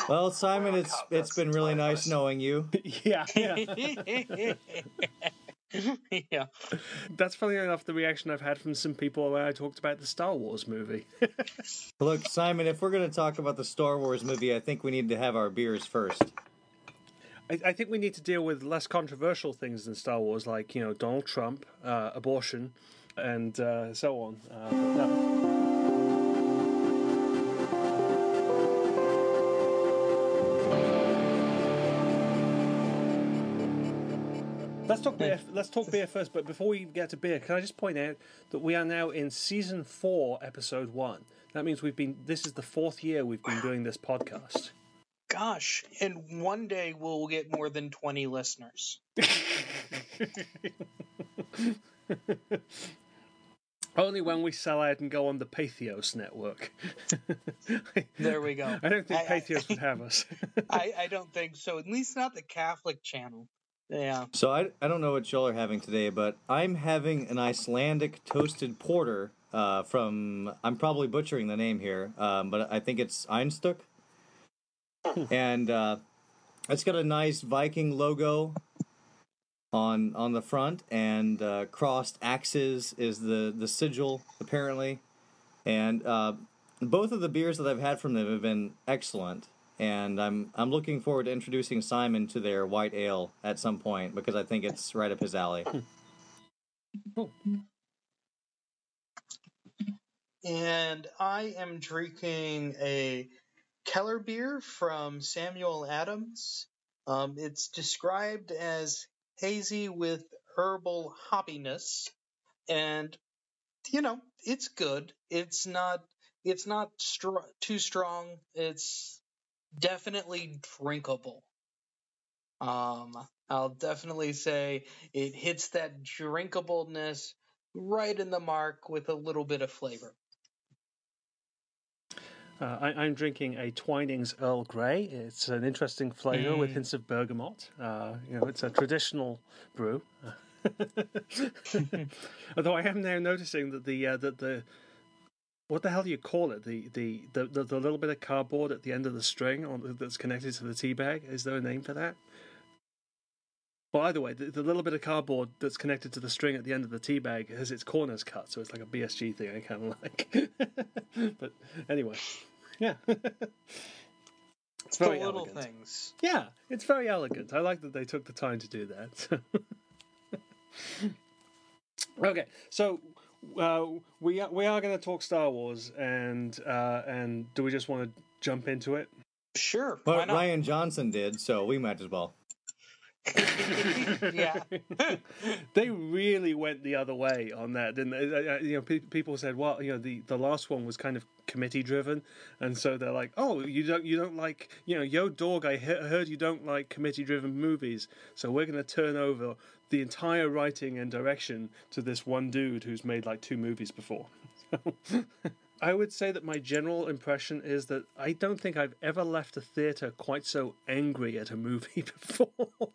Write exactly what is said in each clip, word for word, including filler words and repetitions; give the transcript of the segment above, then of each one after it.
Well, Simon, it's Cup, it's been really nice knowing you. yeah, yeah. Yeah. That's funny enough the reaction I've had from some people when I talked about the Star Wars movie. Look, Simon, if we're going to talk about the Star Wars movie, I think we need to have our beers first. I, I think we need to deal with less controversial things than Star Wars, like, you know, Donald Trump, uh, abortion, and uh, so on. Uh, but no. Let's talk beer. Let's talk beer first. But before we get to beer, can I just point out that we are now in season four, episode one. That means we've been. This is the fourth year we've been doing this podcast. Gosh, and one day we'll get more than twenty listeners. Only when we sell out and go on the Pathos network. There we go. I don't think I, Pathos I, would have us. I, I don't think so. At least not the Catholic channel. Yeah. So I, I don't know what y'all are having today, but I'm having an Icelandic toasted porter uh, from, I'm probably butchering the name here, um, but I think it's Einstök. And uh, it's got a nice Viking logo on on the front, and uh, crossed axes is the, the sigil, apparently. And uh, both of the beers that I've had from them have been excellent. And I'm I'm looking forward to introducing Simon to their white ale at some point, because I think it's right up his alley. Cool. And I am drinking a Keller beer from Samuel Adams. Um, it's described as hazy with herbal hoppiness, and you know it's good. It's not it's not str- too strong. It's definitely drinkable. Um, I'll definitely say it hits that drinkableness right in the mark with a little bit of flavor. Uh, I, I'm drinking a Twinings Earl Grey. It's an interesting flavour mm. with hints of bergamot. Uh, you know, it's a traditional brew. Although I am now noticing that the uh, that the what the hell do you call it? The the, the, the the little bit of cardboard at the end of the string on, that's connected to the tea bag. Is there a name for that? Well, either way, the, the little bit of cardboard that's connected to the string at the end of the tea bag has its corners cut, so it's like a B S G thing I kind of like. But anyway, yeah. It's the very little elegant. things. Yeah, it's very elegant. I like that they took the time to do that. Okay, so uh, we are, we are going to talk Star Wars, and uh, and do we just want to jump into it? Sure. But Rian Johnson did, so we might as well. Yeah. They really went the other way on that, didn't they? You know, pe- people said, well, you know, the, the last one was kind of committee driven, and so they're like, oh, you don't you don't like, you know, yo dog, I he- heard you don't like committee driven movies, so we're going to turn over the entire writing and direction to this one dude who's made like two movies before. I would say that my general impression is that I don't think I've ever left a theatre quite so angry at a movie before.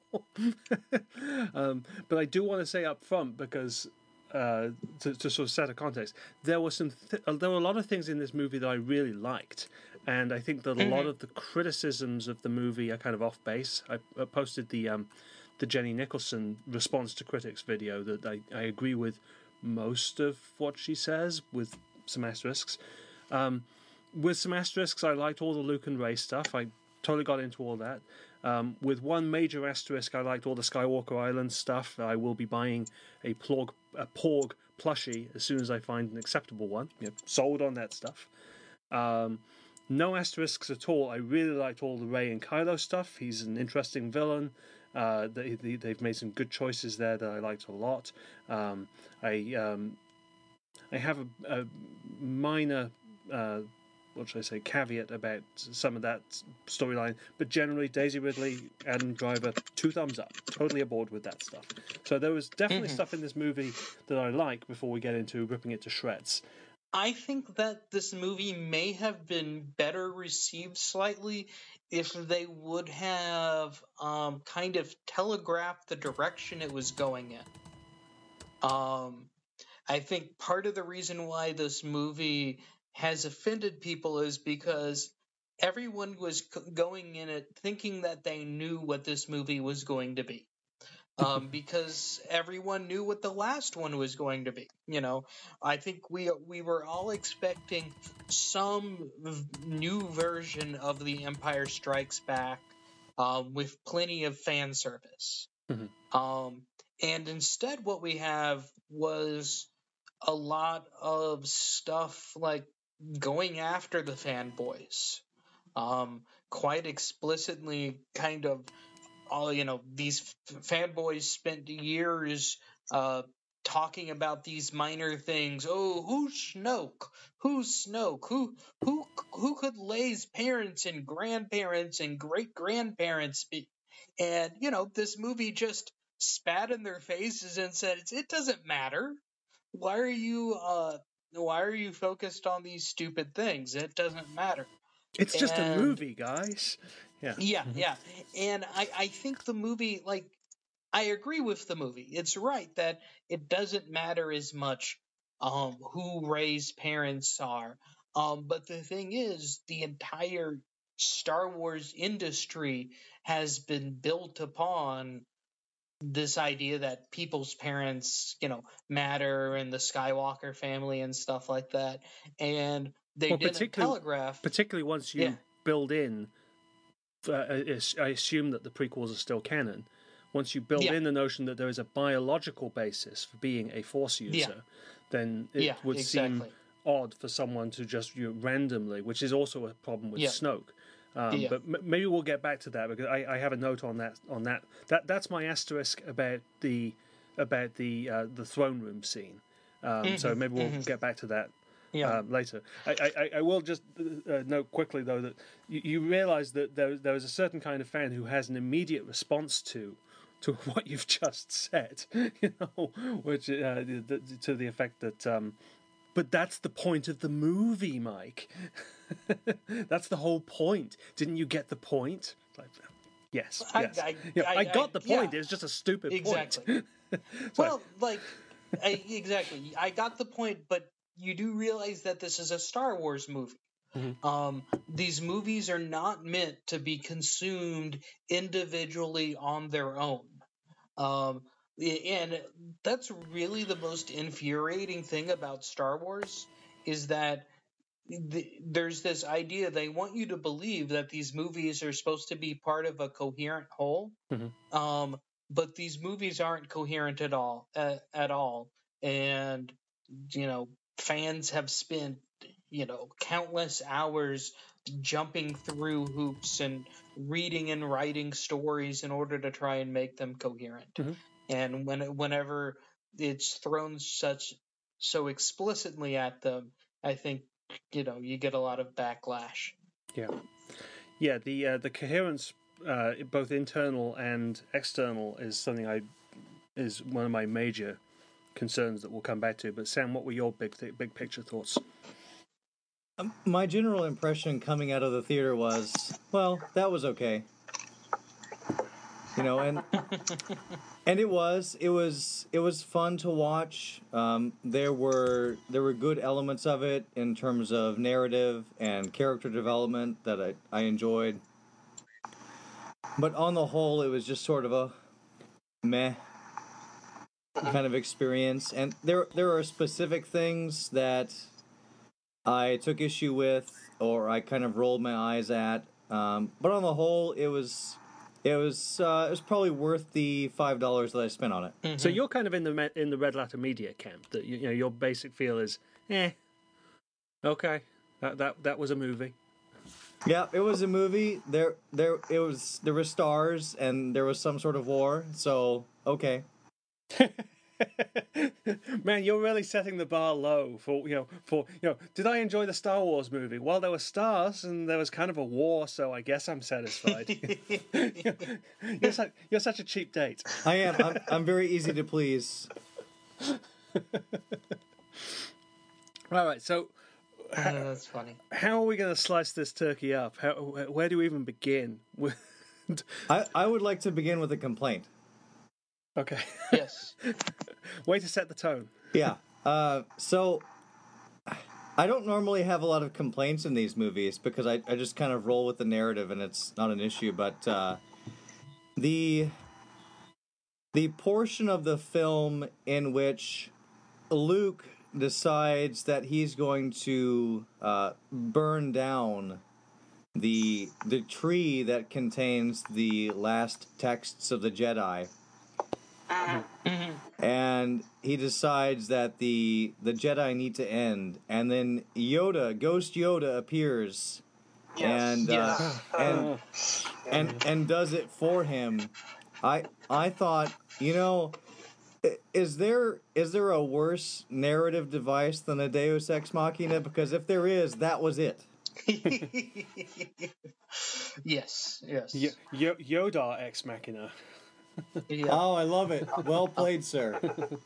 um, but I do want to say up front, because uh, to, to sort of set a context, there were some th- there were a lot of things in this movie that I really liked, and I think that a lot of the criticisms of the movie are kind of off base. I, I posted the um, the Jenny Nicholson response to critics video that I, I agree with most of what she says, with some asterisks. Um, with some asterisks, I liked all the Luke and Rey stuff. I totally got into all that. Um, with one major asterisk, I liked all the Skywalker Island stuff. I will be buying a Porg, a Porg plushie as soon as I find an acceptable one. You know, sold on that stuff. Um, no asterisks at all. I really liked all the Rey and Kylo stuff. He's an interesting villain. Uh, they, they, they've made some good choices there that I liked a lot. Um, I um, I have a, a minor, uh, what should I say, caveat about some of that storyline, but generally Daisy Ridley, Adam Driver, two thumbs up. Totally aboard with that stuff. So there was definitely mm-hmm. stuff in this movie that I like before we get into ripping it to shreds. I think that this movie may have been better received slightly if they would have um, kind of telegraphed the direction it was going in. Um, I think part of the reason why this movie has offended people is because everyone was c- going in it thinking that they knew what this movie was going to be. Um, because everyone knew what the last one was going to be. You know, I think we we were all expecting some v- new version of The Empire Strikes Back, um, with plenty of fan service. Mhm. Um, and instead, what we have was a lot of stuff like going after the fanboys, um, quite explicitly, kind of all you know these f- fanboys spent years uh talking about these minor things. Oh, who's Snoke? Who's Snoke? Who who who could Leia's parents and grandparents and great grandparents be? And you know, this movie just spat in their faces and said, "It's, it doesn't matter. Why are you uh why are you focused on these stupid things? It doesn't matter." It's just a And movie, guys. Yeah. yeah, yeah. And I, I think the movie, like, I agree with the movie. It's right that it doesn't matter as much um, who Rey's parents are. Um, but the thing is, the entire Star Wars industry has been built upon this idea that people's parents, you know, matter, and the Skywalker family and stuff like that. And they Well, didn't particularly, telegraph. particularly once Yeah, you build in, uh, I I assume that the prequels are still canon. Once you build yeah, in the notion that there is a biological basis for being a Force yeah, user, then it yeah, would seem exactly. odd for someone to just you know, randomly, which is also a problem with Yeah, Snoke. Um, yeah. but m- maybe we'll get back to that because I, I have a note on that. On that, that that's my asterisk about the about the uh, the throne room scene. Um, so Hmm, maybe we'll hmm. get back to that Yeah. uh, later. I, I, I will just uh, note quickly though that you, you realise that there there is a certain kind of fan who has an immediate response to to what you've just said, you know, which uh, the, to the effect that. Um, but that's the point of the movie, Mike. That's the whole point. Didn't you get the point? Like, yes, I, yes. I, Yeah, I, I I got the yeah, point. It's just a stupid point. exactly. Sorry. Well, like, I, exactly. I got the point, but you do realize that this is a Star Wars movie. Mhm. Um, these movies are not meant to be consumed individually on their own. Um, and that's really the most infuriating thing about Star Wars is that the, there's this idea they want you to believe that these movies are supposed to be part of a coherent whole. Mhm. Um, but these movies aren't coherent at all, uh, at all. And you know, fans have spent you know countless hours jumping through hoops and reading and writing stories in order to try and make them coherent. Mhm. And when whenever it's thrown such so explicitly at them, I think you know you get a lot of backlash. Yeah. Yeah, the uh, the coherence, uh, both internal and external, is something I is one of my major concerns that we'll come back to. But Sam, what were your big th- big picture thoughts? Um, my general impression coming out of the theater was, well, that was okay. You know, and and it was it was it was fun to watch. Um, there were there were good elements of it in terms of narrative and character development that I, I enjoyed. But on the whole, it was just sort of a meh kind of experience. And there there are specific things that I took issue with, or I kind of rolled my eyes at. Um, but on the whole, it was it was uh, it was probably worth the five dollars that I spent on it. Mm-hmm. So you're kind of in the me- in the Red Letter Media camp. That you, you know your basic feel is, eh, okay, that that that was a movie. Yeah, it was a movie. There, there, it was. There were stars, and there was some sort of war. So, okay. Man, you're really setting the bar low for you know for you know. Did I enjoy the Star Wars movie? Well, there were stars and there was kind of a war, so I guess I'm satisfied. you're, such, you're such a cheap date. I am. I'm. I'm very easy to please. All right, so Uh, that's funny. how are we going to slice this turkey up? How, where do we even begin? I. I would like to begin with a complaint. Okay. Yes. Way to set the tone. Yeah. Uh. So, I don't normally have a lot of complaints in these movies because I, I just kind of roll with the narrative and it's not an issue. But uh, the the portion of the film in which Luke decides that he's going to uh, burn down the the tree that contains the last texts of the Jedi, and he decides that the the Jedi need to end, and then Yoda, Ghost Yoda, appears, Yes. and Yes. uh, and and and does it for him. I I thought, you know, i- is there is there a worse narrative device than a Deus Ex Machina? Because if there is, that was it. yes, yes. Y- y- Yoda ex machina. Yeah. Oh, I love it. Well played, sir.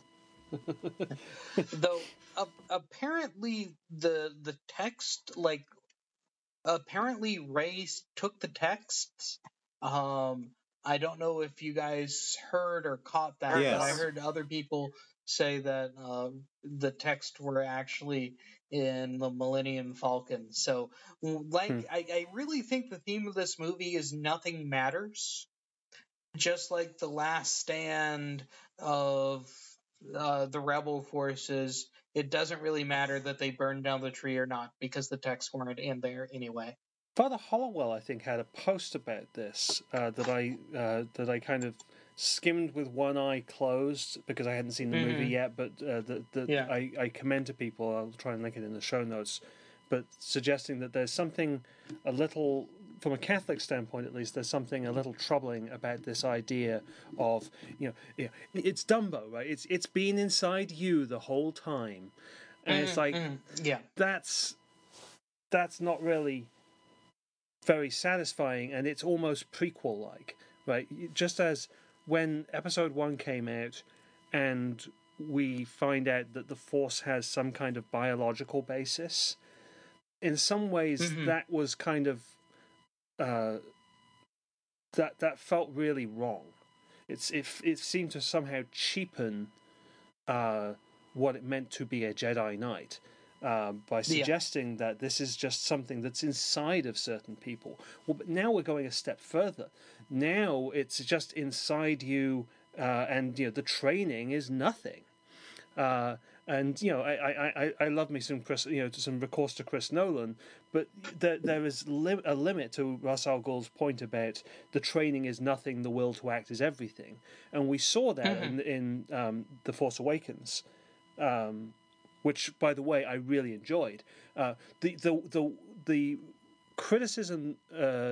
Though uh, apparently the the text, like apparently Ray s- took the texts. Um, I don't know if you guys heard or caught that, but I Yes. heard other people say that uh, the texts were actually in the Millennium Falcon. So, w- like, Hmm. I, I really think the theme of this movie is nothing matters, just like the last stand of uh, the rebel forces. It doesn't really matter that they burned down the tree or not because the texts weren't in there anyway. Father Hollowell, I think, had a post about this uh, that I uh, that I kind of skimmed with one eye closed because I hadn't seen the movie Mhm. yet. But uh, that that Yeah. I, I commend to people. I'll try and link it in the show notes. But suggesting that there's something a little, from a Catholic standpoint at least, there's something a little troubling about this idea of, you know, yeah, it's Dumbo, right? It's it's been inside you the whole time, and it's Mhm, like mhm. Yeah. that's that's not really very satisfying, and it's almost prequel like, right? Just as when episode one came out and we find out that the Force has some kind of biological basis, in some ways Mhm. that was kind of uh, that that felt really wrong. It's it, it seemed to somehow cheapen uh, what it meant to be a Jedi Knight. Uh, by suggesting that this is just something that's inside of certain people. Well, but now we're going a step further. Now it's just inside you, uh, and you know the training is nothing. Uh, and you know, I, I, I, I love me some Chris, you know, some recourse to Chris Nolan, but there there is lim- a limit to Ra's al Ghul's point about the training is nothing, the will to act is everything, and we saw that Mhm. in in um, the Force Awakens. Um, which, by the way, I really enjoyed. Uh, the the the the criticism. Uh,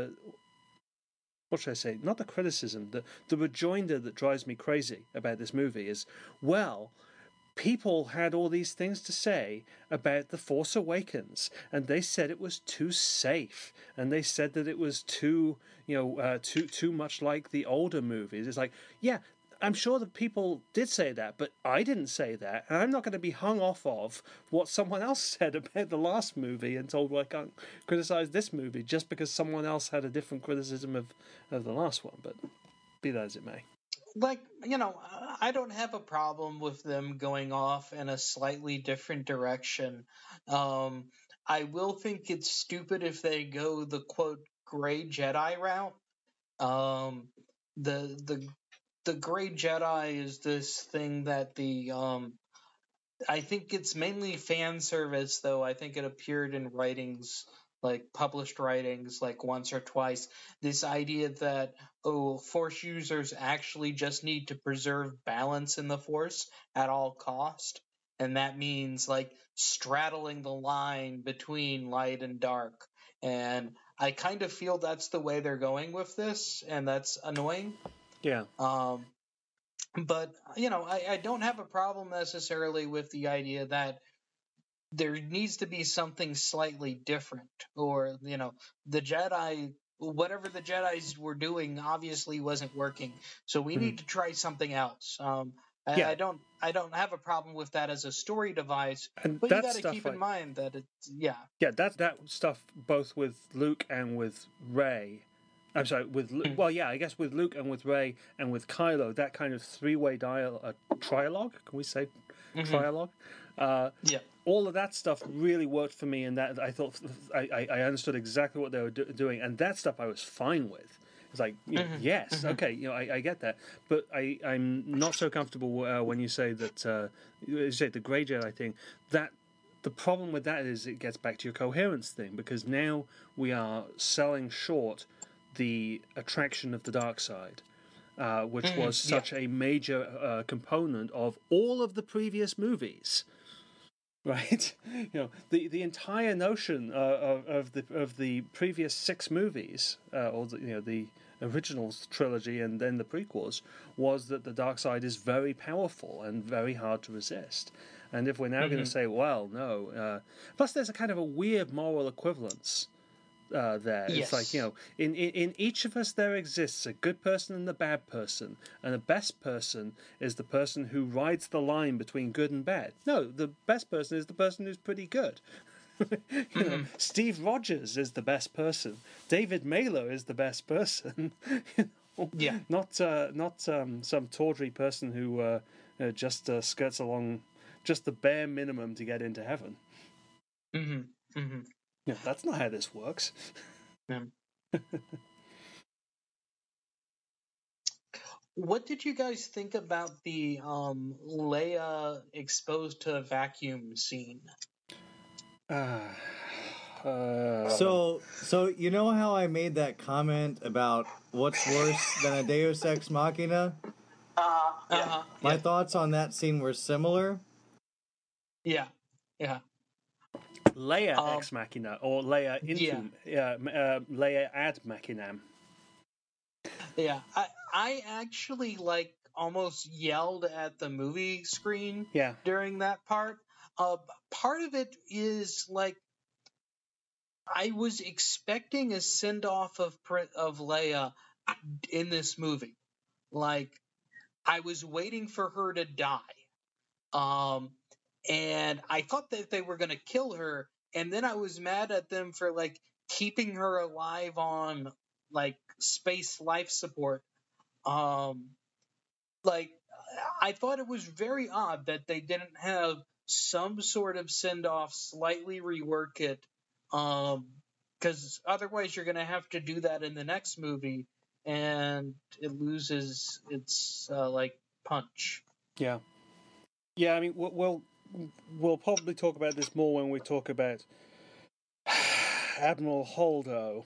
what should I say? Not the criticism. The the rejoinder that drives me crazy about this movie is, well, people had all these things to say about The Force Awakens, and they said it was too safe, and they said that it was too, you know, uh, too too much like the older movies. It's like, yeah, I'm sure that people did say that, but I didn't say that, and I'm not going to be hung off of what someone else said about the last movie and told, well, I can't criticize this movie just because someone else had a different criticism of, of the last one. But be that as it may. Like, you know, I don't have a problem with them going off in a slightly different direction. Um, I will think it's stupid if they go the quote gray Jedi route. Um, the the the gray Jedi is this thing that the um I think it's mainly fan service, though. I think it appeared in writings, like published writings, like once or twice. This idea that, oh, Force users actually just need to preserve balance in the Force at all cost. And that means, like, straddling the line between light and dark. And I kind of feel that's the way they're going with this, and that's annoying. Yeah. Um, but you know I, I don't have a problem necessarily with the idea that there needs to be something slightly different, or you know the Jedi, whatever the Jedis were doing obviously wasn't working, so we Mhm. need to try something else. um I, Yeah. I don't I don't have a problem with that as a story device, And but you that got to stuff keep in I- mind that it's yeah Yeah, that that stuff both with Luke and with Ray. I'm sorry, with Lu- well, yeah, I guess with Luke and with Ray and with Kylo, that kind of three-way dial, uh, trialogue. Can we say Mhm. trialogue? Uh, yeah all of that stuff really worked for me, and that I thought I, I understood exactly what they were do, doing, and that stuff I was fine with. It's like, you know, mm-hmm. yes, mm-hmm. okay, you know, I, I get that, but I, I'm not so comfortable uh, when you say that, uh, you say the Grey Jedi thing, that the problem with that is it gets back to your coherence thing, because now we are selling short the attraction of the dark side, uh, which mm-hmm. was such yeah. a major uh, component of all of the previous movies. Right, you know, the, the entire notion uh, of, of the of the previous six movies, uh, or the, you know, the original trilogy and then the prequels, was that the dark side is very powerful and very hard to resist. And if we're now mm-hmm. going to say, well, no, uh, plus there's a kind of a weird moral equivalence uh, there. Yes. It's like, you know, in, in, in each of us there exists a good person and a bad person, and the best person is the person who rides the line between good and bad. No, the best person is the person who's pretty good. you mm-hmm. know, Steve Rogers is the best person. David Mailer is the best person. you know, yeah. Not uh, not um, some tawdry person who uh, uh, just uh, skirts along just the bare minimum to get into heaven. Mm-hmm. Mm-hmm. Yeah, that's not how this works. Yeah. What did you guys think about the um, Leia exposed to a vacuum scene? Uh, uh, so, so you know how I made that comment about what's worse than a Deus Ex Machina? Uh, yeah. Uh-huh. My yeah. thoughts on that scene were similar. Yeah, yeah. Leia um, Ex Machina, or Leia into yeah, yeah uh, Leia ad Machinam. Yeah, I I actually like almost yelled at the movie screen. Yeah. During that part. Uh, part of it is like I was expecting a send off of of Leia in this movie. Like I was waiting for her to die. Um. And I thought that they were going to kill her, and then I was mad at them for like keeping her alive on like space life support. Um, like I thought it was very odd that they didn't have some sort of send off, slightly rework it, um, because otherwise you're going to have to do that in the next movie, and it loses its uh, like punch. Yeah, yeah. I mean, well. We'll probably talk about this more when we talk about Admiral Holdo.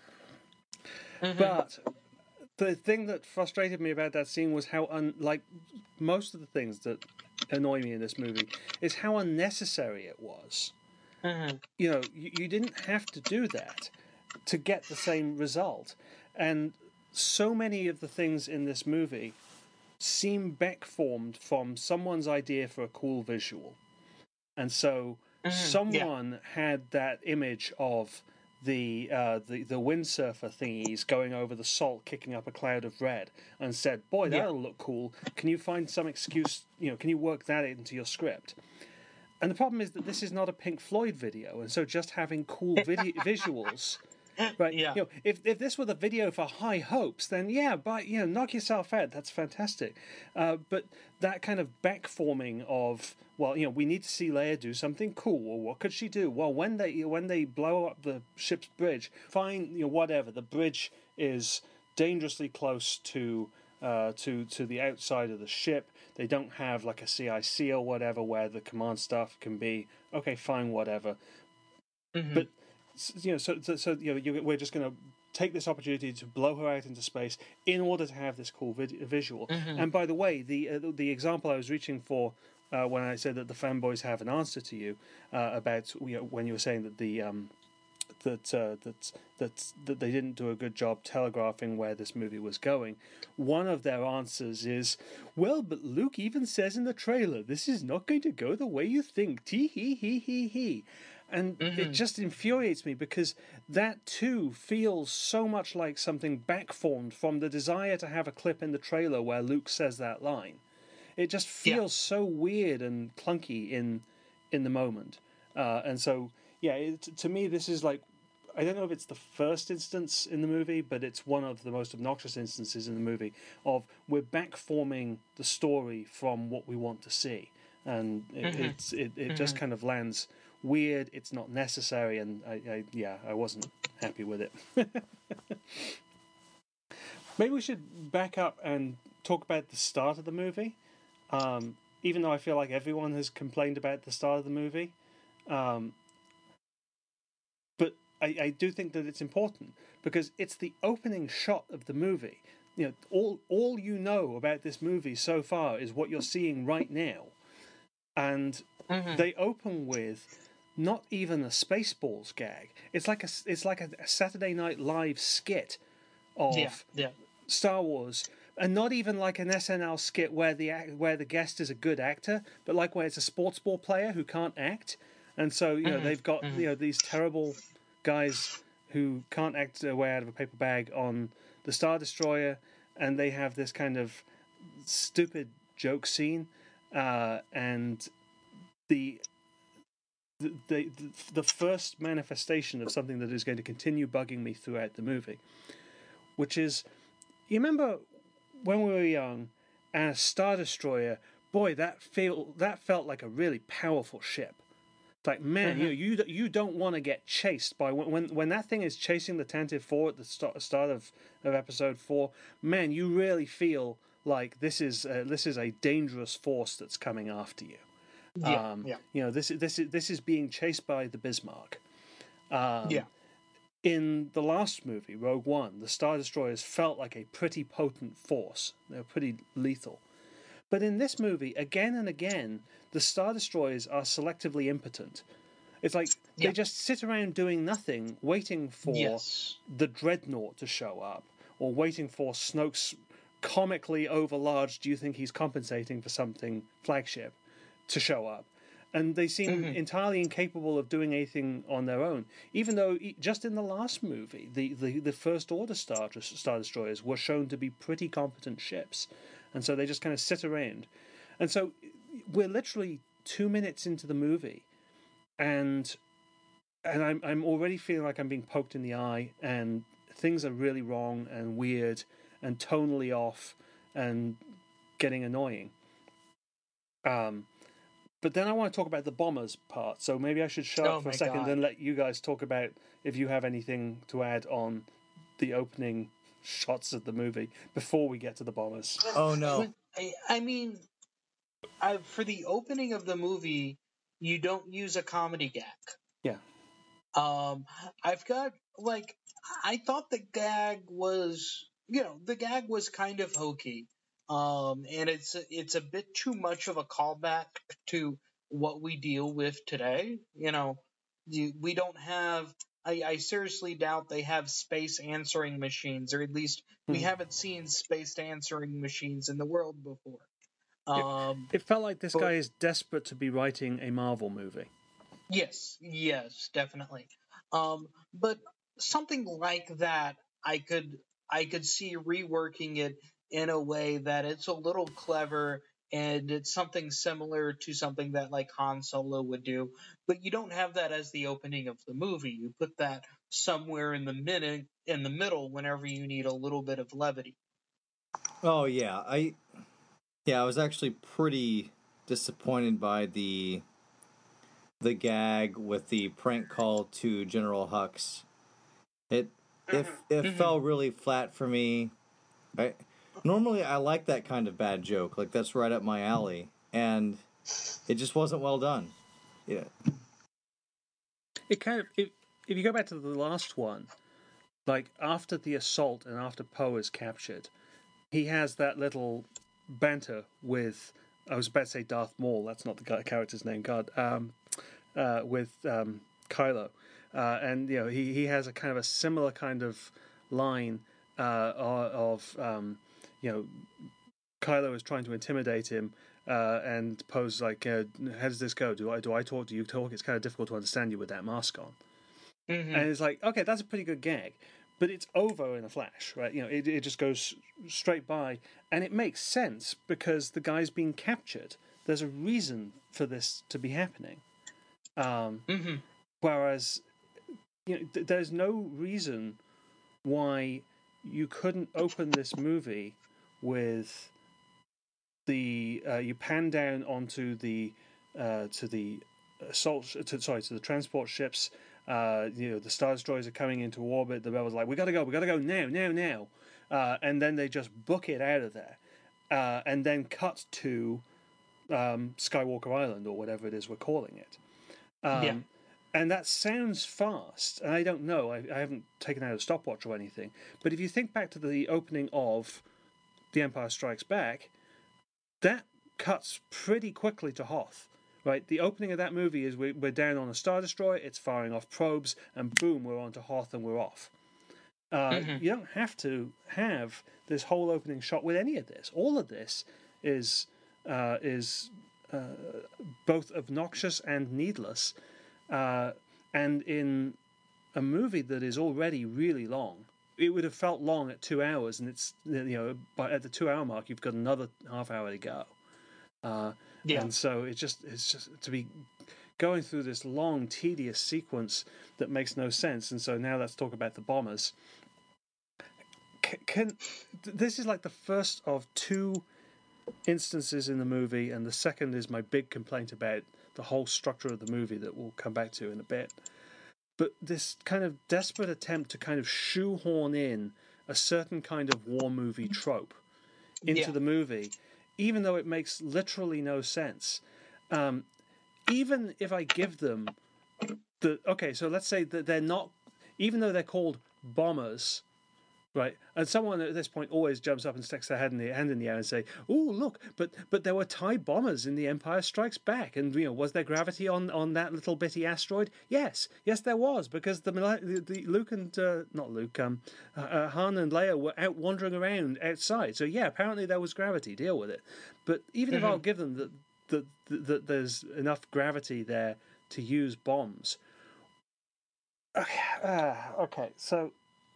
Mm-hmm. But the thing that frustrated me about that scene was how, un- like most of the things that annoy me in this movie, is how unnecessary it was. Mm-hmm. You know, you, you didn't have to do that to get the same result. And so many of the things in this movie seem back-formed from someone's idea for a cool visual. And so mm-hmm. someone yeah. had that image of the, uh, the the windsurfer thingies going over the salt, kicking up a cloud of red, and said, "Boy, that'll yeah. look cool. Can you find some excuse? You know, can you work that into your script?" And the problem is that this is not a Pink Floyd video, and so just having cool video visuals. Right, yeah. You know, if if this were the video for High Hopes, then yeah, but you know, knock yourself out. That's fantastic. Uh, but that kind of backforming of, well, you know, we need to see Leia do something cool. Well, what could she do? Well, when they when they blow up the ship's bridge, fine, you know, whatever. The bridge is dangerously close to uh, to to the outside of the ship. They don't have like a C I C or whatever where the command staff can be. Okay, fine, whatever. Mm-hmm. But you know, so so, so you know, you, we're just going to take this opportunity to blow her out into space in order to have this cool vid- visual. Mm-hmm. And by the way, the uh, the example I was reaching for uh, when I said that the fanboys have an answer to you uh, about, you know, when you were saying that the um, that uh, that that that they didn't do a good job telegraphing where this movie was going. One of their answers is, well, but Luke even says in the trailer, this is not going to go the way you think. Tee hee hee hee hee. And mm-hmm. it just infuriates me because that too feels so much like something backformed from the desire to have a clip in the trailer where Luke says that line. It just feels yeah. so weird and clunky in in the moment. Uh, and so, yeah, it, to me, this is like, I don't know if it's the first instance in the movie, but it's one of the most obnoxious instances in the movie of we're backforming the story from what we want to see. And it, mm-hmm. it's, it, it mm-hmm. just kind of lands weird. It's not necessary, and I, I yeah, I wasn't happy with it. Maybe we should back up and talk about the start of the movie. Um, even though I feel like everyone has complained about the start of the movie, um, but I, I do think that it's important because it's the opening shot of the movie. You know, all all you know about this movie so far is what you're seeing right now, and mm-hmm. they open with not even a Spaceballs gag. It's like a it's like a, a Saturday Night Live skit of yeah, yeah. Star Wars, and not even like an S N L skit where the where the guest is a good actor, but like where it's a sports ball player who can't act, and so you know mm-hmm. they've got mm-hmm. you know these terrible guys who can't act their way out of a paper bag on the Star Destroyer, and they have this kind of stupid joke scene, uh, and the, the the the first manifestation of something that is going to continue bugging me throughout the movie, which is, you remember when we were young, and a Star Destroyer, boy, that feel that felt like a really powerful ship. It's like, man, mm-hmm. you know, you you don't want to get chased by when when that thing is chasing the Tantive four at the start, start of, of episode four. Man, you really feel like this is uh, this is a dangerous force that's coming after you. Yeah, um, yeah. You know, this this is this is being chased by the Bismarck. Um, yeah. In the last movie, Rogue One, the Star Destroyers felt like a pretty potent force. They were pretty lethal. But in this movie, again and again, the Star Destroyers are selectively impotent. It's like yeah. they just sit around doing nothing, waiting for yes. the Dreadnought to show up, or waiting for Snoke's comically overlarge, do you think he's compensating for something, flagship, to show up. And they seem mm-hmm. entirely incapable of doing anything on their own. Even though just in the last movie, the, the, the First Order Star, Star Destroyers were shown to be pretty competent ships. And so they just kind of sit around. And so we're literally two minutes into the movie, and and I'm I'm already feeling like I'm being poked in the eye, and things are really wrong and weird and tonally off and getting annoying. Um, but then I want to talk about the bombers part. So maybe I should shut oh up for a second God. and let you guys talk about if you have anything to add on the opening shots of the movie before we get to the bombers. Oh no! I, I mean, I, for the opening of the movie, you don't use a comedy gag. Yeah. Um, I've got like I thought the gag was, you know, the gag was kind of hokey. Um, and it's it's a bit too much of a callback to what we deal with today. You know, you, we don't have. I, I seriously doubt they have space answering machines, or at least we mm. haven't seen space answering machines in the world before. Um, it, it felt like this but, guy is desperate to be writing a Marvel movie. Yes, yes, definitely. Um, but something like that, I could I could see reworking it in a way that it's a little clever and it's something similar to something that like Han Solo would do. But you don't have that as the opening of the movie. You put that somewhere in the minute in the middle whenever you need a little bit of levity. Oh yeah, I yeah, I was actually pretty disappointed by the the gag with the prank call to General Hux. It it it mm-hmm. fell really flat for me. I normally I like that kind of bad joke, like that's right up my alley, and it just wasn't well done. Yeah. It kind of if if you go back to the last one, like after the assault and after Poe is captured, he has that little banter with, I was about to say Darth Maul, that's not the character's name, God, um, uh, with um, Kylo. Uh, and, you know, he, he has a kind of a similar kind of line uh, of, um, you know, Kylo is trying to intimidate him, uh, and Poe's like, uh, how does this go? Do I do I talk? Do you talk? It's kind of difficult to understand you with that mask on. Mm-hmm. And it's like, okay, that's a pretty good gag. But it's over in a flash, right? You know, it, it just goes straight by. And it makes sense because the guy's being captured. There's a reason for this to be happening. Um, mm-hmm. Whereas, you know, th- there's no reason why you couldn't open this movie with the... Uh, you pan down onto the... Uh, to the assault, to, sorry, to the transport ships. Uh, you know, the Star Destroyers are coming into orbit. The rebels are like, we gotta go, we gotta go now, now, now, uh, and then they just book it out of there, uh, and then cut to um, Skywalker Island or whatever it is we're calling it. Um, yeah. And that sounds fast, and I don't know. I, I haven't taken out a stopwatch or anything. But if you think back to the opening of The Empire Strikes Back, that cuts pretty quickly to Hoth. Right, the opening of that movie is we, we're down on a Star Destroyer, it's firing off probes, and boom, we're onto Hoth and we're off. Uh, Mm-hmm. You don't have to have this whole opening shot with any of this. All of this is uh, is uh, both obnoxious and needless, uh, and in a movie that is already really long. It would have felt long at two hours, and it's you know, by at the two-hour mark, you've got another half hour to go. Uh, Yeah. And so it just it's just to be going through this long, tedious sequence that makes no sense. And so now let's talk about the bombers. Can, can this is like the first of two instances in the movie, and the second is my big complaint about the whole structure of the movie that we'll come back to in a bit. But this kind of desperate attempt to kind of shoehorn in a certain kind of war movie trope into Yeah. the movie, even though it makes literally no sense. Um, even if I give them the okay, so let's say that they're not, even though they're called bombers, right? And someone at this point always jumps up and sticks their head in the hand in the air and say, "Oh, look! But but there were TIE bombers in The Empire Strikes Back, and you know, was there gravity on, on that little bitty asteroid? Yes, yes, there was, because the the, the Luke and uh, not Luke, um, uh, Han and Leia were out wandering around outside. So yeah, apparently there was gravity. Deal with it. But even mm-hmm. if I'll give them that that that there's enough gravity there to use bombs. Okay, uh, okay, so.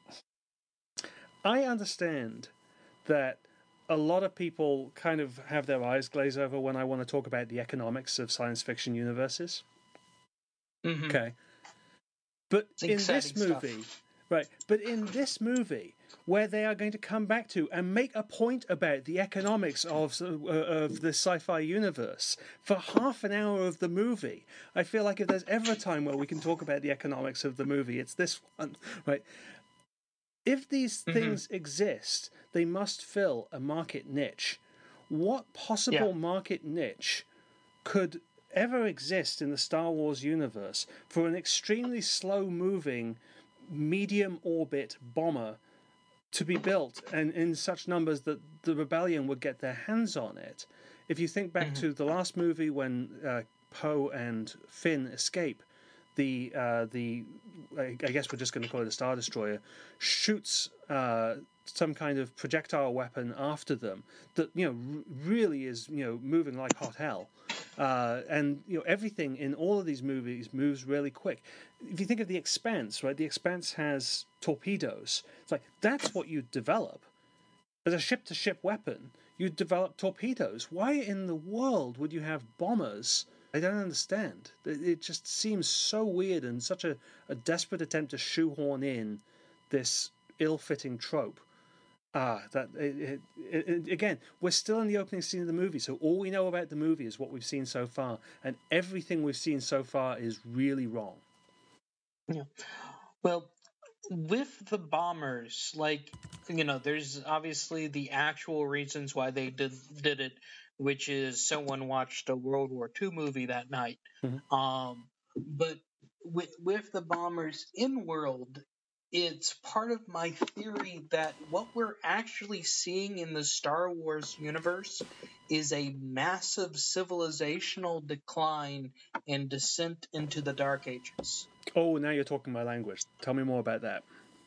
I understand that a lot of people kind of have their eyes glaze over when I want to talk about the economics of science fiction universes. Mm-hmm. Okay. But in this movie, stuff. right, but in this movie, where they are going to come back to and make a point about the economics of, uh, of the sci-fi universe for half an hour of the movie, I feel like if there's ever a time where we can talk about the economics of the movie, it's this one, right? If these mm-hmm. things exist, they must fill a market niche. What possible yeah. market niche could ever exist in the Star Wars universe for an extremely slow-moving, medium-orbit bomber to be built and in such numbers that the Rebellion would get their hands on it? If you think back mm-hmm. to the last movie when uh, Poe and Finn escape, the uh, the I guess we're just going to call it a Star Destroyer, shoots uh, some kind of projectile weapon after them that you know r- really is you know moving like hot hell, uh, and you know everything in all of these movies moves really quick. If you think of The Expanse, right? The Expanse has torpedoes. It's like that's what you develop as a ship-to-ship weapon. You develop torpedoes. Why in the world would you have bombers? I don't understand. It just seems so weird and such a, a desperate attempt to shoehorn in this ill-fitting trope. Ah, that it, it, it, again, we're still in the opening scene of the movie, so all we know about the movie is what we've seen so far, and everything we've seen so far is really wrong. Yeah. Well, with the bombers, like you know, there's obviously the actual reasons why they did did it, which is someone watched a World War Two movie that night. Mm-hmm. Um, but with with the bombers in world, it's part of my theory that what we're actually seeing in the Star Wars universe is a massive civilizational decline and descent into the Dark Ages. Oh, now you're talking my language. Tell me more about that.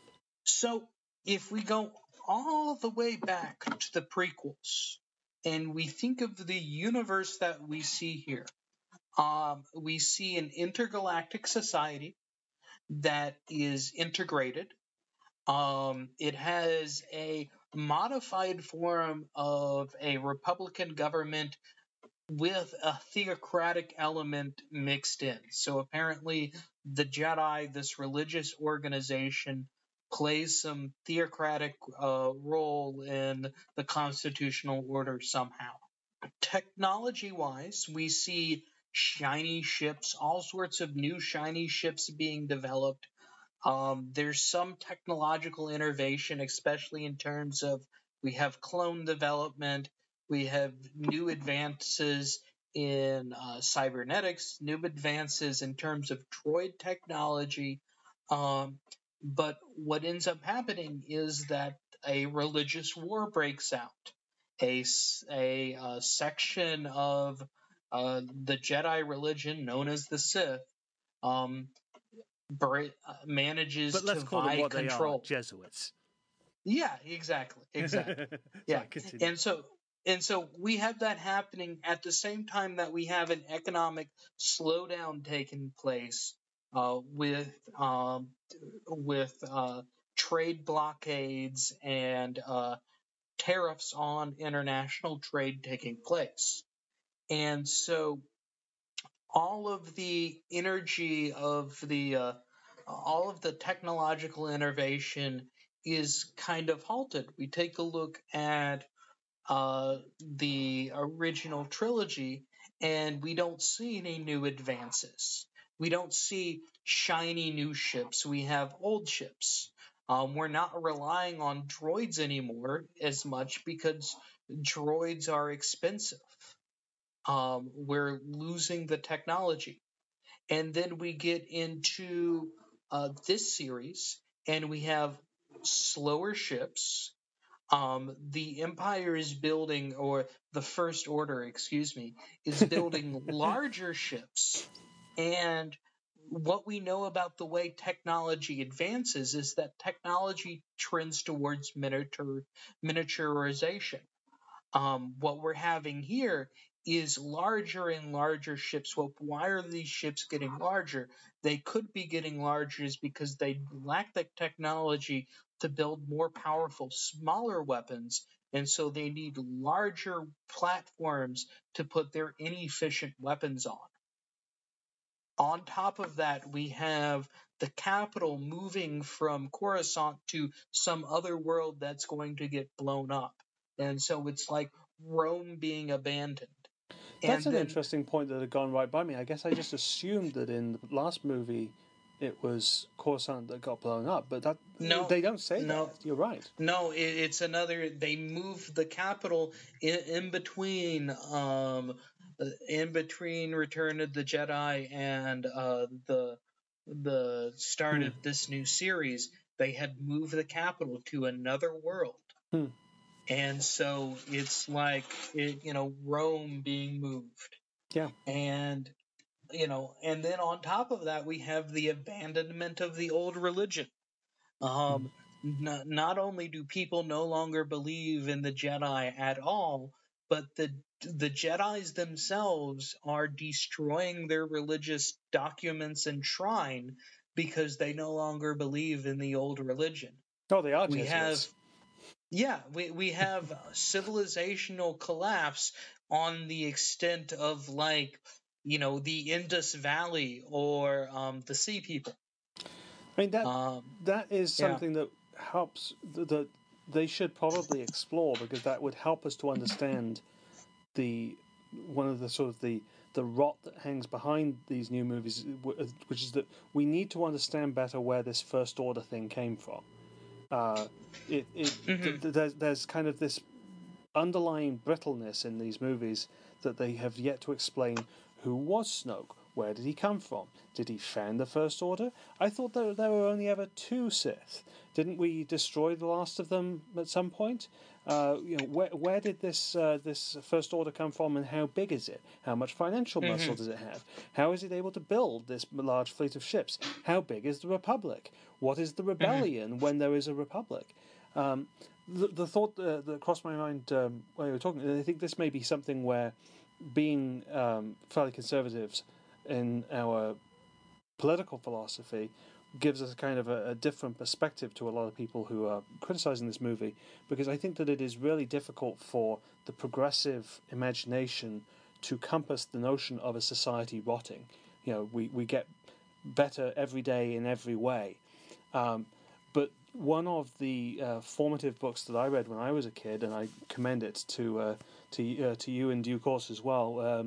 So, if we go all the way back to the prequels and we think of the universe that we see here, um, we see an intergalactic society that is integrated. Um, it has a modified form of a republican government with a theocratic element mixed in. So apparently, the Jedi, this religious organization, plays some theocratic uh, role in the constitutional order somehow. Technology wise, we see shiny ships, all sorts of new shiny ships being developed. Um, there's some technological innovation, especially in terms of we have clone development, we have new advances in uh, cybernetics, new advances in terms of droid technology. Um, but what ends up happening is that a religious war breaks out. A, a, a section of uh, the Jedi religion known as the Sith um, manages But let's to call them vie what they are, control. Jesuits. Yeah, exactly, exactly. Yeah, Sorry, continue. and so and so we have that happening at the same time that we have an economic slowdown taking place uh, with um, with uh, trade blockades and uh, tariffs on international trade taking place, and so all of the energy of the uh, all of the technological innovation is kind of halted. We take a look at uh, the original trilogy, and we don't see any new advances. We don't see shiny new ships. We have old ships. Um, we're not relying on droids anymore as much because droids are expensive. Um, we're losing the technology. And then we get into uh, this series, and we have slower ships. Um, the Empire is building, or the First Order, excuse me, is building larger ships. And what we know about the way technology advances is that technology trends towards miniature, miniaturization. Um, what we're having here is larger and larger ships. Well, why are these ships getting larger? They could be getting larger is because they lack the technology to build more powerful, smaller weapons, and so they need larger platforms to put their inefficient weapons on. On top of that, we have the capital moving from Coruscant to some other world that's going to get blown up. And so it's like Rome being abandoned. That's And an then, interesting point that had gone right by me. I guess I just assumed that in the last movie it was Coruscant that got blown up, but that no, they don't say no, that. You're right. no, it, it's another, they moved the capital in, in between, um, in between Return of the Jedi and uh, the the start Hmm. of this new series. They had moved the capital to another world. Hmm. And so it's like, it, you know, Rome being moved. Yeah. And, you know, and then on top of that, we have the abandonment of the old religion. Um, n- not only do people no longer believe in the Jedi at all, but the the Jedi's themselves are destroying their religious documents and shrine because they no longer believe in the old religion. Oh, they are We have Jesuits. yeah, we, we have civilizational collapse on the extent of like, you know, the Indus Valley or um, the Sea People. I mean that Um, that is yeah. something that helps that they should probably explore, because that would help us to understand the one of the sort of the the rot that hangs behind these new movies, which is that we need to understand better where this First Order thing came from. Uh, it it th- hmm th- there's there's kind of this underlying brittleness in these movies that they have yet to explain. Who was Snoke? Where did he come from? Did he found the First Order? I thought there, there were only ever two Sith. Didn't we destroy the last of them at some point? Uh, you know, where where did this uh, this First Order come from, and how big is it? How much financial muscle hmm does it have? How is it able to build this large fleet of ships? How big is the Republic? What is the hmm rebellion when there is a Republic? Um, the, the thought uh, that crossed my mind um, while you were talking, and I think this may be something where, being um, fairly conservatives in our political philosophy, gives us kind of a, a different perspective to a lot of people who are criticizing this movie, because I think that it is really difficult for the progressive imagination to compass the notion of a society rotting. You know, we, we get better every day in every way. Um, but one of the uh, formative books that I read when I was a kid, and I commend it to uh, to uh, to you in due course as well, um,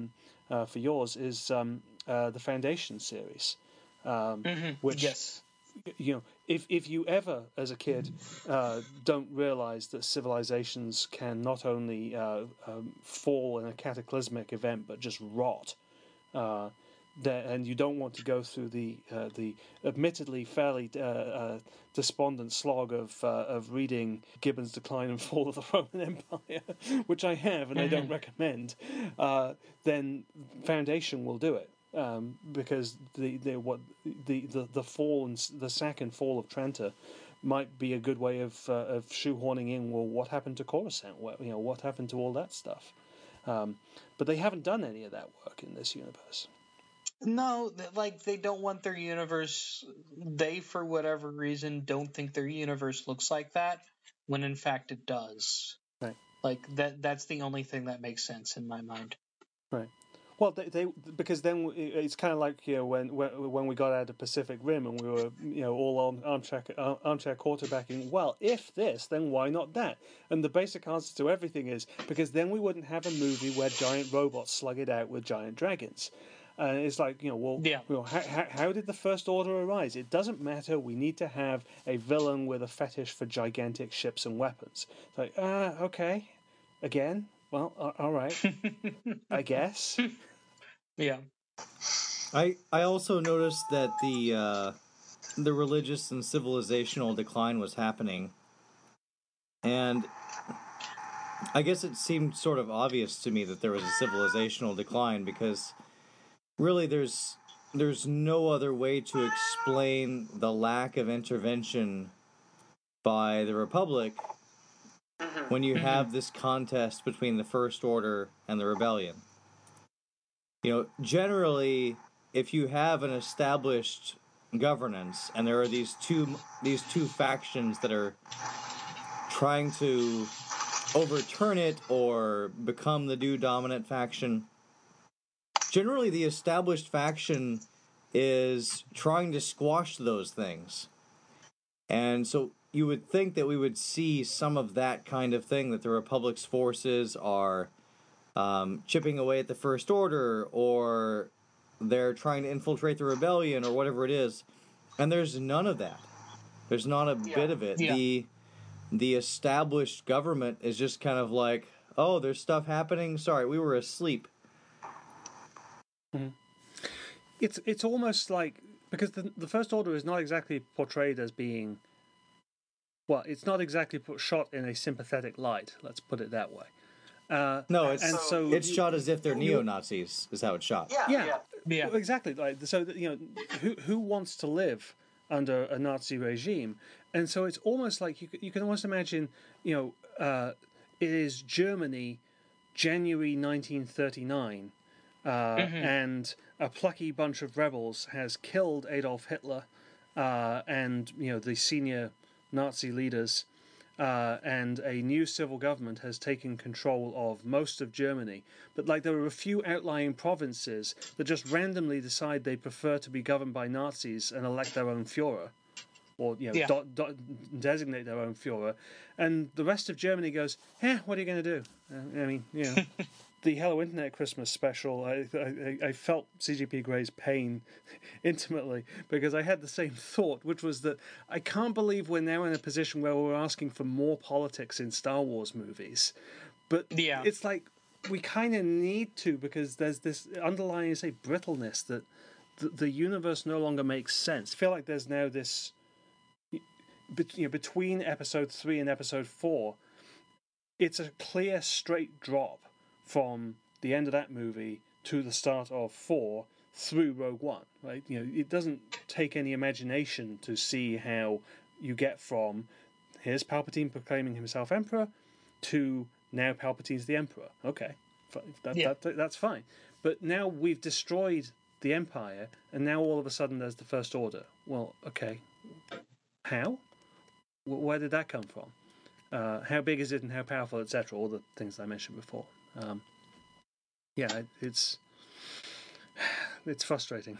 uh, for yours is um, uh, the Foundation series, um, Mm-hmm. which Yes. you know, if if you ever, as a kid, uh, don't realize that civilizations can not only uh, um, fall in a cataclysmic event but just rot, uh, that, and you don't want to go through the uh, the admittedly fairly uh, uh, despondent slog of uh, of reading Gibbon's Decline and Fall of the Roman Empire, which I have and mm-hmm. I don't recommend, uh, then Foundation will do it. Um, because the, the what the, the, the fall and the sack and fall of Trenta might be a good way of uh, of shoehorning in, well, what happened to Coruscant? What, you know, what happened to all that stuff? Um, but they haven't done any of that work in this universe. No, like they don't want their universe. They, for whatever reason, don't think their universe looks like that, when in fact it does. Right. Like that. That's the only thing that makes sense in my mind. Right. Well, they, they because then it's kind of like, you know, when when we got out of Pacific Rim and we were, you know, all on armchair armchair quarterbacking. Well, if this, then why not that? And the basic answer to everything is because then we wouldn't have a movie where giant robots slug it out with giant dragons. And uh, it's like, you know, well, yeah. you know, how, how, how did the First Order arise? It doesn't matter. We need to have a villain with a fetish for gigantic ships and weapons. It's like, ah, uh, okay, again. Well, uh, all right, I guess. Yeah. I I also noticed that the uh, the religious and civilizational decline was happening, and I guess it seemed sort of obvious to me that there was a civilizational decline because really there's there's no other way to explain the lack of intervention by the Republic when you have this contest between the First Order and the Rebellion. You know, generally, if you have an established governance and there are these two these two factions that are trying to overturn it or become the new dominant faction, generally the established faction is trying to squash those things. And so you would think that we would see some of that kind of thing, that the Republic's forces are um, chipping away at the First Order, or they're trying to infiltrate the rebellion, or whatever it is. And there's none of that. There's not a yeah. bit of it. Yeah. The the established government is just kind of like, oh, there's stuff happening. Sorry, we were asleep. Mm-hmm. It's it's almost like, because the the First Order is not exactly portrayed as being, well, it's not exactly put, shot in a sympathetic light. Let's put it that way. Uh, no, it's and so, so it's you, shot as if they're neo-Nazis. Is how it's shot. Yeah, yeah, yeah. yeah. Well, exactly. Like, so that, you know, who who wants to live under a Nazi regime? And so it's almost like you you can almost imagine, you know, uh, it is Germany, January nineteen thirty-nine, uh, mm-hmm. and a plucky bunch of rebels has killed Adolf Hitler, uh, and you know the senior Nazi leaders. Uh, and a new civil government has taken control of most of Germany. But like there are a few outlying provinces that just randomly decide they prefer to be governed by Nazis and elect their own Führer, or you know, yeah. do, do, designate their own Führer. And the rest of Germany goes, "Eh, what are you going to do?" Uh, I mean, you know, the Hello Internet Christmas special, I, I I felt C G P Grey's pain intimately, because I had the same thought, which was that I can't believe we're now in a position where we're asking for more politics in Star Wars movies. But yeah. it's like we kind of need to, because there's this underlying, say, brittleness that the, the universe no longer makes sense. I feel like there's now this, you know, between episode three and episode four, it's a clear straight drop from the end of that movie to the start of four through Rogue One, right? You know, it doesn't take any imagination to see how you get from here's Palpatine proclaiming himself Emperor to now Palpatine's the Emperor. Okay, that, yeah. that, that's fine. But now we've destroyed the Empire, and now all of a sudden there's the First Order. Well, okay, how? Where did that come from? Uh, how big is it and how powerful, et cetera? All the things I mentioned before. Um, yeah, it's it's frustrating.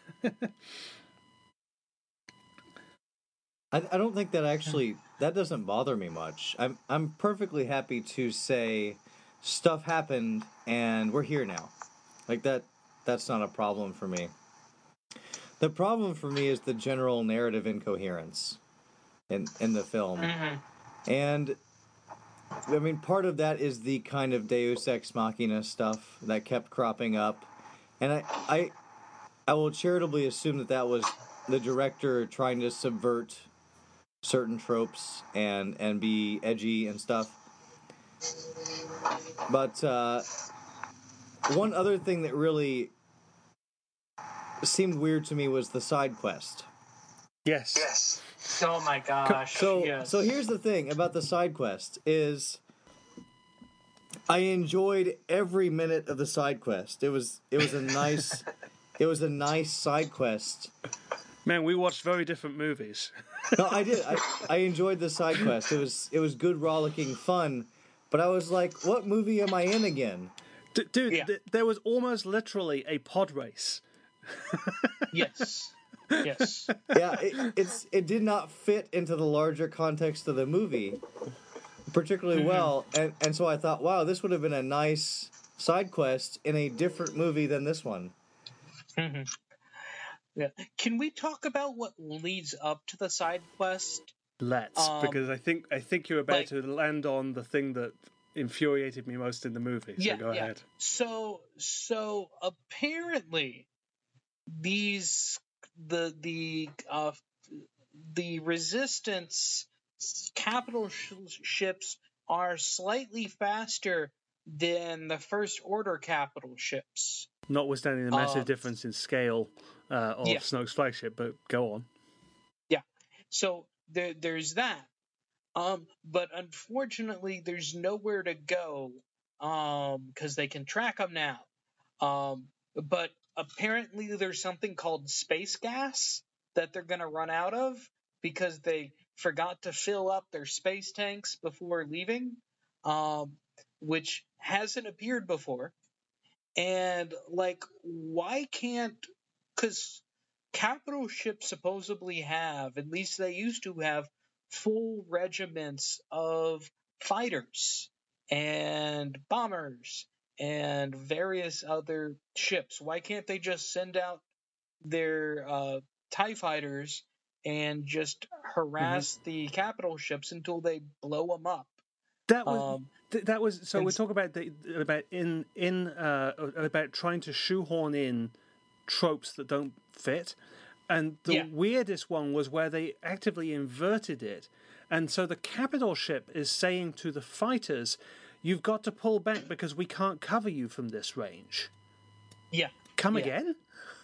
I, I don't think that actually that doesn't bother me much. I'm I'm perfectly happy to say stuff happened and we're here now. Like that that's not a problem for me. The problem for me is the general narrative incoherence in in the film. Mm-hmm. And I mean, part of that is the kind of Deus Ex Machina stuff that kept cropping up, and I, I, I will charitably assume that that was the director trying to subvert certain tropes and and be edgy and stuff. But uh, one other thing that really seemed weird to me was the side quest. Yes. Yes. Oh my gosh. So yes. so here's the thing about the side quest is I enjoyed every minute of the side quest. It was it was a nice it was a nice side quest. Man, we watched very different movies. No, I did. I, I enjoyed the side quest. It was it was good rollicking fun, but I was like, what movie am I in again? D- dude, Yeah. th- there was almost literally a pod race. Yes. Yes. Yeah, it, it's it did not fit into the larger context of the movie particularly Mm-hmm. well, and and so I thought, wow, this would have been a nice side quest in a different movie than this one. Mm-hmm. Yeah. Can we talk about what leads up to the side quest? Let's, Um, because I think I think you're about like- to land on the thing that infuriated me most in the movie. So Yeah, go yeah. ahead. So so apparently these the the uh the resistance capital sh- ships are slightly faster than the first order capital ships. Notwithstanding the massive Uh, difference in scale uh, of yeah. Snoke's flagship, but go on. So there there's that. Um but unfortunately there's nowhere to go um cuz they can track them now. Um but apparently there's something called space gas that they're going to run out of because they forgot to fill up their space tanks before leaving, um, which hasn't appeared before. And, like, why can't. Because capital ships supposedly have, at least they used to have, full regiments of fighters and bombers and various other ships. Why can't they just send out their uh, TIE fighters and just harass mm-hmm. the capital ships until they blow them up? That was Um, th- that was so. and- We're talking about the, about in in uh, about trying to shoehorn in tropes that don't fit, and the Yeah. weirdest one was where they actively inverted it, and so the capital ship is saying to the fighters, "You've got to pull back because we can't cover you from this range." yeah. Come Yeah. again?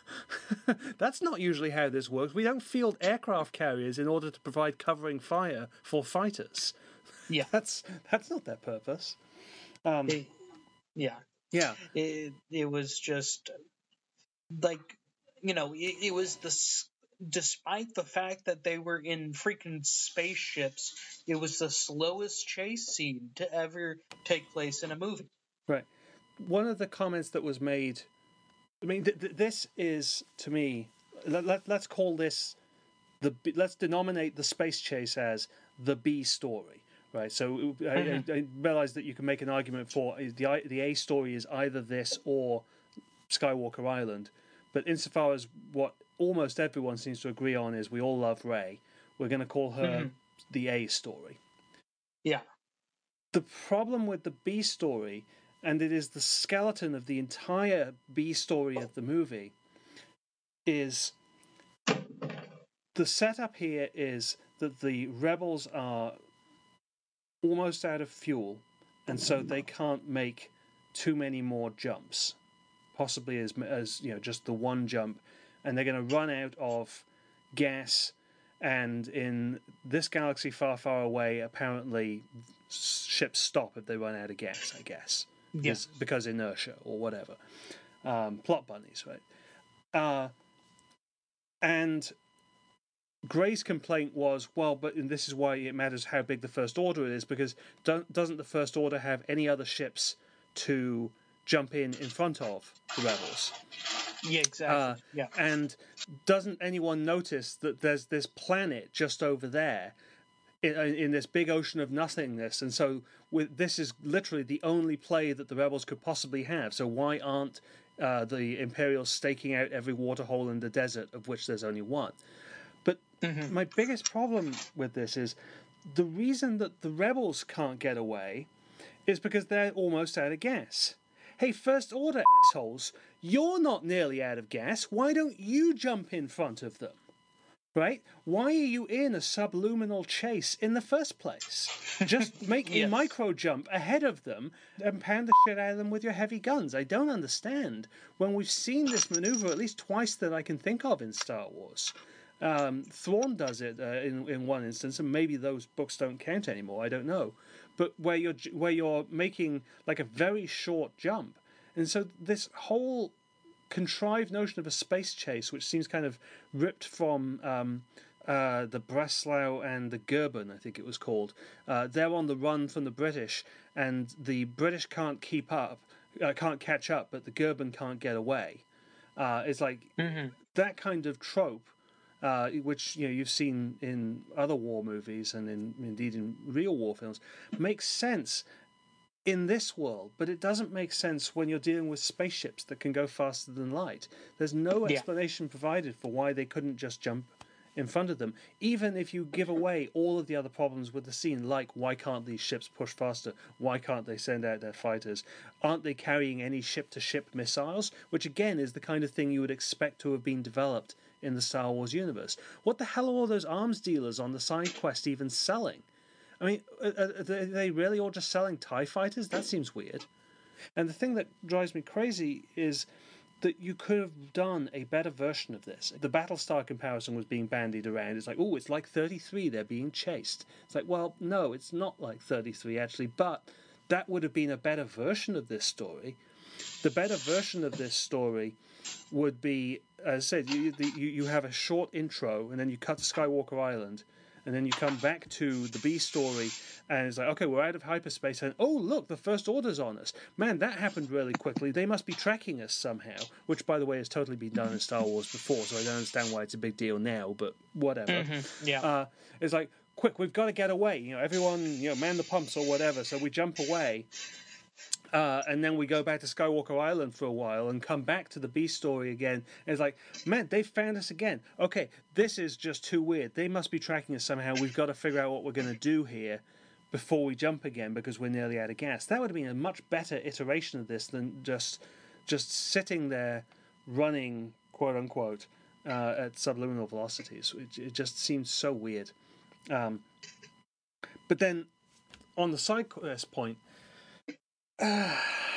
That's not usually how this works. We don't field aircraft carriers in order to provide covering fire for fighters. Yeah. That's that's not their purpose. Um, It- yeah. yeah, It, it was just like, you know, it, it was the. s- Despite the fact that they were in freaking spaceships, it was the slowest chase scene to ever take place in a movie. right. One of the comments that was made, I mean, th- th- this is to me. Let, let, let's call this the. B- Let's denominate the space chase as the B story, right? So I, I, I realize that you can make an argument for the I- the A story is either this or Skywalker Island, but insofar as what almost everyone seems to agree on is we all love Rey, we're going to call her Mhm. the A story. Yeah. The problem with the B story, and it is the skeleton of the entire B story of the movie, is the setup here is that the rebels are almost out of fuel, and so they can't make too many more jumps, possibly as as you know just the one jump, and they're going to run out of gas. And in this galaxy far, far away, apparently ships stop if they run out of gas, I guess. Because, Yes. because inertia or whatever. Um, plot bunnies, right? Uh, and Gray's complaint was, well, but and this is why it matters how big the First Order is, because don't, doesn't the First Order have any other ships to jump in in front of the rebels? Yeah, exactly. Uh, yeah. And doesn't anyone notice that there's this planet just over there in, in this big ocean of nothingness? And so with, this is literally the only play that the rebels could possibly have. So why aren't uh, the Imperials staking out every waterhole in the desert, of which there's only one. But mm-hmm. my biggest problem with this is the reason that the rebels can't get away is because they're almost out of gas. Hey, First Order assholes, you're not nearly out of gas. Why don't you jump in front of them? Right? Why are you in a subliminal chase in the first place? Just make yes. a micro jump ahead of them and pound the shit out of them with your heavy guns. I don't understand. When we've seen this maneuver at least twice that I can think of in Star Wars. Um, Thrawn does it uh, in in one instance, and maybe those books don't count anymore. I don't know. But where you're where you're making like a very short jump, and so this whole contrived notion of a space chase, which seems kind of ripped from um, uh, the Breslau and the Gerben, I think it was called. Uh, they're on the run from the British, and the British can't keep up, uh, can't catch up, but the Gerben can't get away. Uh, it's like mm-hmm. that kind of trope, uh, which you know you've seen in other war movies and in, indeed in real war films, makes sense in this world, but it doesn't make sense when you're dealing with spaceships that can go faster than light. There's no explanation yeah. provided for why they couldn't just jump in front of them, even if you give away all of the other problems with the scene, like why can't these ships push faster? Why can't they send out their fighters? Aren't they carrying any ship-to-ship missiles? Which, again, is the kind of thing you would expect to have been developed in the Star Wars universe. What the hell are all those arms dealers on the side quest even selling? I mean, are they really all just selling TIE fighters? That seems weird. And the thing that drives me crazy is that you could have done a better version of this. The Battlestar comparison was being bandied around. It's like, oh, it's like thirty-three, they're being chased. It's like, well, no, it's not like thirty-three, actually, but that would have been a better version of this story. The better version of this story would be, as I said, you, you, you have a short intro, and then you cut to Skywalker Island, and then you come back to the B story, and it's like, okay, we're out of hyperspace, and oh, look, the First Order's on us. Man, that happened really quickly. They must be tracking us somehow, which, by the way, has totally been done in Star Wars before, so I don't understand why it's a big deal now, but whatever. Mm-hmm. Yeah. Uh, it's like, quick, we've got to get away. You know, everyone, you know, man the pumps or whatever, so we jump away. Uh, and then we go back to Skywalker Island for a while and come back to the B story again. And it's like, man, they found us again. Okay, this is just too weird. They must be tracking us somehow. We've got to figure out what we're going to do here before we jump again because we're nearly out of gas. That would have been a much better iteration of this than just just sitting there running, quote unquote, uh, at subliminal velocities. It, it just seems so weird. Um, but then on the side quest point, Uh,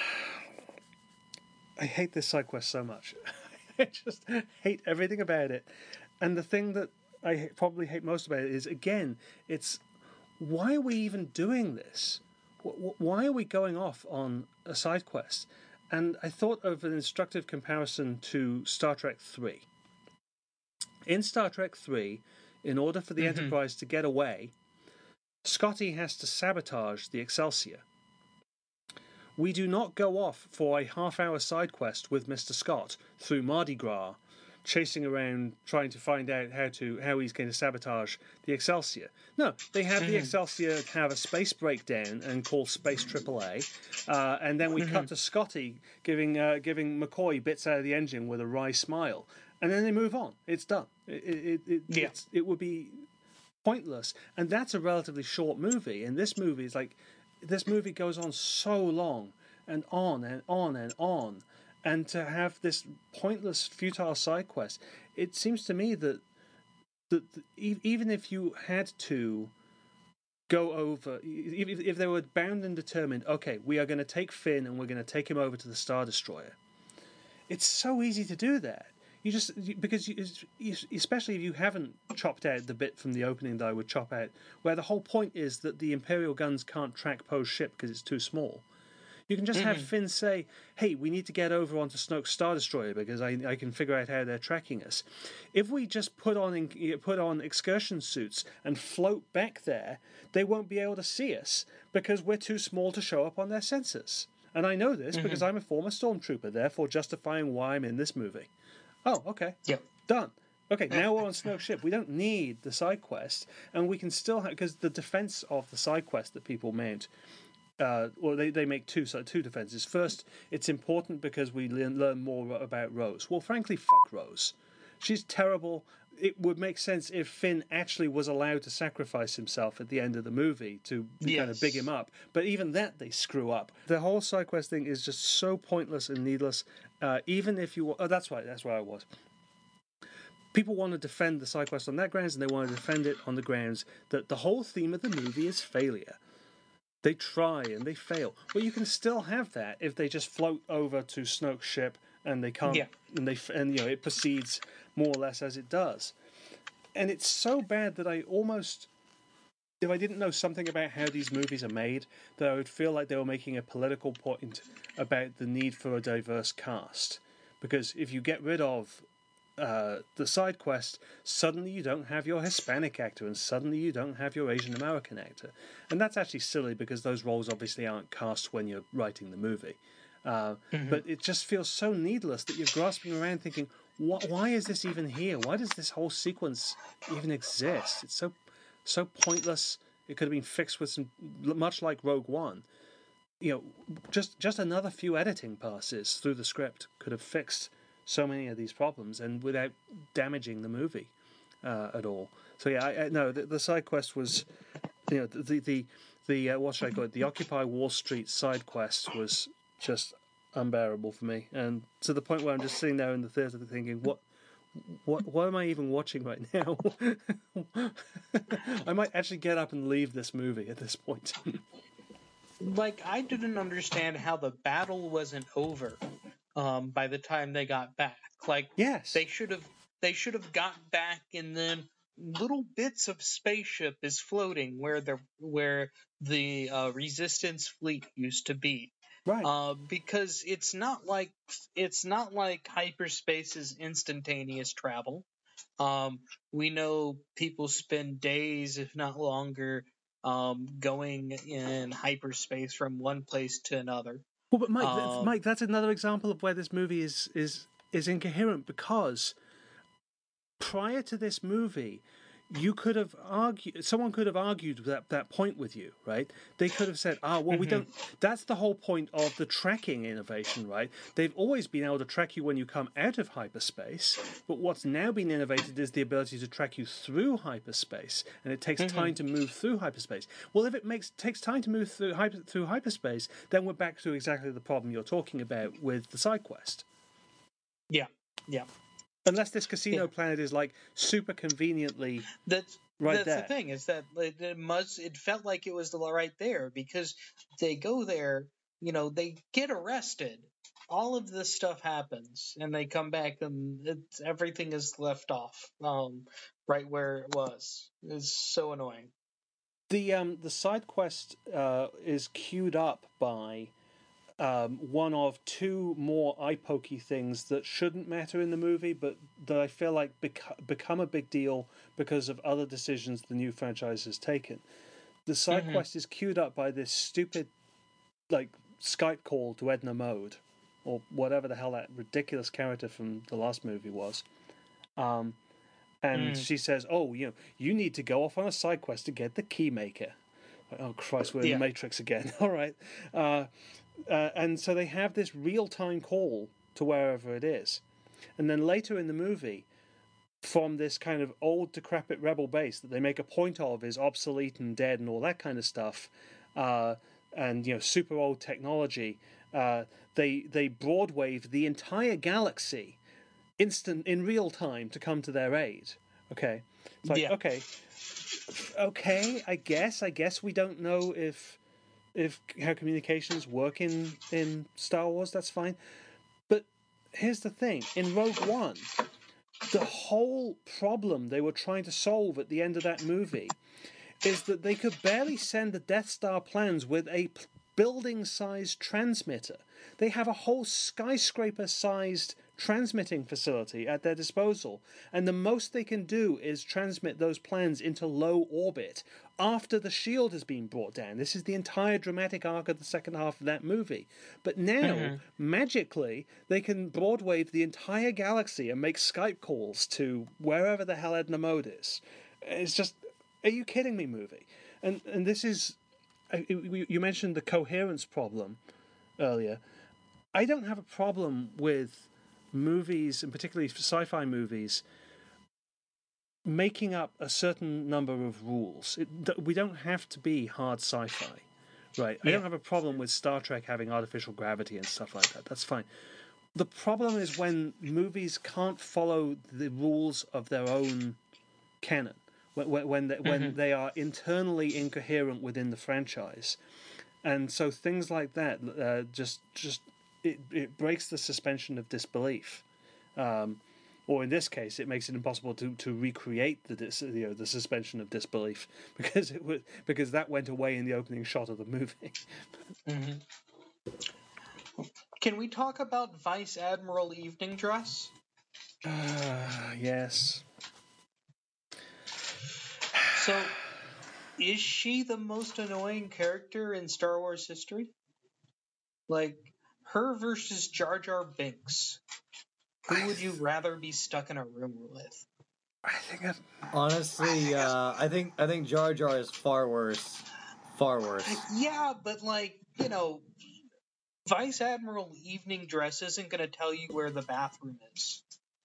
I hate this side quest so much. I just hate everything about it. And the thing that I probably hate most about it is, again, it's why are we even doing this? Why are we going off on a side quest? And I thought of an instructive comparison to Star Trek three. In Star Trek three, in order for the mm-hmm. Enterprise to get away, Scotty has to sabotage the Excelsior. We do not go off for a half-hour side quest with Mister Scott through Mardi Gras, chasing around trying to find out how to how he's going to sabotage the Excelsior. No, they have mm-hmm. the Excelsior have a space breakdown and call Space Triple A, uh, and then we mm-hmm. cut to Scotty giving uh, giving McCoy bits out of the engine with a wry smile, and then they move on. It's done. It it it, yeah. it's, it would be pointless, and that's a relatively short movie. And this movie is like. This movie goes on so long and on and on and on, and to have this pointless, futile side quest, it seems to me that that even if you had to go over, if, if they were bound and determined, okay, we are going to take Finn and we're going to take him over to the Star Destroyer, it's so easy to do that. You just because you, especially if you haven't chopped out the bit from the opening that I would chop out, where the whole point is that the Imperial guns can't track Poe's ship because it's too small. You can just mm-hmm. have Finn say, "Hey, we need to get over onto Snoke's Star Destroyer because I I can figure out how they're tracking us." If we just put on put on excursion suits and float back there, they won't be able to see us because we're too small to show up on their sensors. And I know this mm-hmm. because I'm a former stormtrooper, therefore justifying why I'm in this movie. Oh, okay. Yep. Done. Okay, now we're on Snoke's ship. We don't need the side quest, and we can still have... Because the defense of the side quest that people mount Uh, well, they, they make two so two defenses. First, it's important because we learn, learn more about Rose. Well, frankly, fuck Rose. She's terrible. It would make sense if Finn actually was allowed to sacrifice himself at the end of the movie to Yes. kind of big him up. But even that they screw up. The whole side quest thing is just so pointless and needless. Uh, even if you... Oh, that's right. That's where I was. People want to defend the side quest on that grounds, and they want to defend it on the grounds that the whole theme of the movie is failure. They try and they fail. Well, you can still have that if they just float over to Snoke's ship and they can't, Yeah. and they and you know it proceeds more or less as it does. And it's so bad that I almost, if I didn't know something about how these movies are made, that I would feel like they were making a political point about the need for a diverse cast. Because if you get rid of Uh, the side quest, suddenly you don't have your Hispanic actor and suddenly you don't have your Asian American actor. And that's actually silly because those roles obviously aren't cast when you're writing the movie. Uh, mm-hmm. But it just feels so needless that you're grasping around thinking, why is this even here? Why does this whole sequence even exist? It's so so pointless. It could have been fixed with some, much like Rogue One. You know, just just another few editing passes through the script could have fixed so many of these problems, and without damaging the movie uh, at all. So yeah, I, I, no, the, the side quest was, you know, the the the uh, what should I call it? The Occupy Wall Street side quest was just unbearable for me, and to the point where I'm just sitting there in the theater thinking, what, what, what am I even watching right now? I might actually get up and leave this movie at this point. Like, I didn't understand how the battle wasn't over. Um, by the time they got back, like yes, they should have they should have got back, and then little bits of spaceship is floating where the where the uh, Resistance fleet used to be, right? Uh, because it's not like it's not like hyperspace is instantaneous travel. Um, we know people spend days, if not longer, um, going in hyperspace from one place to another. Well, but Mike, that's, Um, Mike, that's another example of where this movie is is is incoherent, because prior to this movie, you could have argued, someone could have argued that that point with you, right? They could have said, "Ah, oh, well, mm-hmm. we don't." That's the whole point of the tracking innovation, right? They've always been able to track you when you come out of hyperspace, but what's now been innovated is the ability to track you through hyperspace, and it takes mm-hmm. time to move through hyperspace. Well, if it makes takes time to move through hyper, through hyperspace, then we're back to exactly the problem you're talking about with the side quest. Yeah, yeah. Unless this casino yeah. planet is like super conveniently that's right that's there. the thing, is that it, it must it felt like it was right there, because they go there, you know, they get arrested, all of this stuff happens, and they come back and it's, everything is left off um, right where it was. It's so annoying. The um the side quest uh, is queued up by Um, one of two more eye-pokey things that shouldn't matter in the movie, but that I feel like bec- become a big deal because of other decisions the new franchise has taken. The side mm-hmm. quest is queued up by this stupid, like, Skype call to Edna Mode, or whatever the hell that ridiculous character from the last movie was. Um, and mm. she says, "Oh, you know, you need to go off on a side quest to get the Keymaker." Oh Christ, we're in yeah. the Matrix again. All right. Uh, Uh, and so they have this real-time call to wherever it is. And then later in the movie, from this kind of old, decrepit rebel base that they make a point of is obsolete and dead and all that kind of stuff, uh, and, you know, super old technology, uh, they they broadwave the entire galaxy instant in real time to come to their aid. Okay? It's like, yeah. okay, okay, I guess, I guess we don't know if... if how communications work in, in Star Wars, that's fine. But here's the thing. In Rogue One, the whole problem they were trying to solve at the end of that movie is that they could barely send the Death Star plans with a building-sized transmitter. They have a whole skyscraper-sized transmitting facility at their disposal, and the most they can do is transmit those plans into low orbit after the shield has been brought down. This is the entire dramatic arc of the second half of that movie. But now, mm-hmm. magically, they can broadwave the entire galaxy and make Skype calls to wherever the hell Edna Mode is. It's just, are you kidding me, movie? And and this is, I, you mentioned the coherence problem earlier. I don't have a problem with movies, and particularly sci-fi movies, making up a certain number of rules. It, we don't have to be hard sci-fi, right? Yeah. I don't have a problem with Star Trek having artificial gravity and stuff like that. That's fine. The problem is when movies can't follow the rules of their own canon, when when they, mm-hmm. when they are internally incoherent within the franchise, and so things like that uh, just just it, it breaks the suspension of disbelief. Um, Or in this case, it makes it impossible to, to recreate the dis, you know the suspension of disbelief because it was because that went away in the opening shot of the movie. Mm-hmm. Can we talk about Vice Admiral Evening Dress? Uh, yes. So, is she the most annoying character in Star Wars history? Like, her versus Jar Jar Binks. Who would you rather be stuck in a room with? I think I've... honestly, uh, I think I think Jar Jar is far worse, far worse. Yeah, but like you know, Vice Admiral Evening Dress isn't going to tell you where the bathroom is.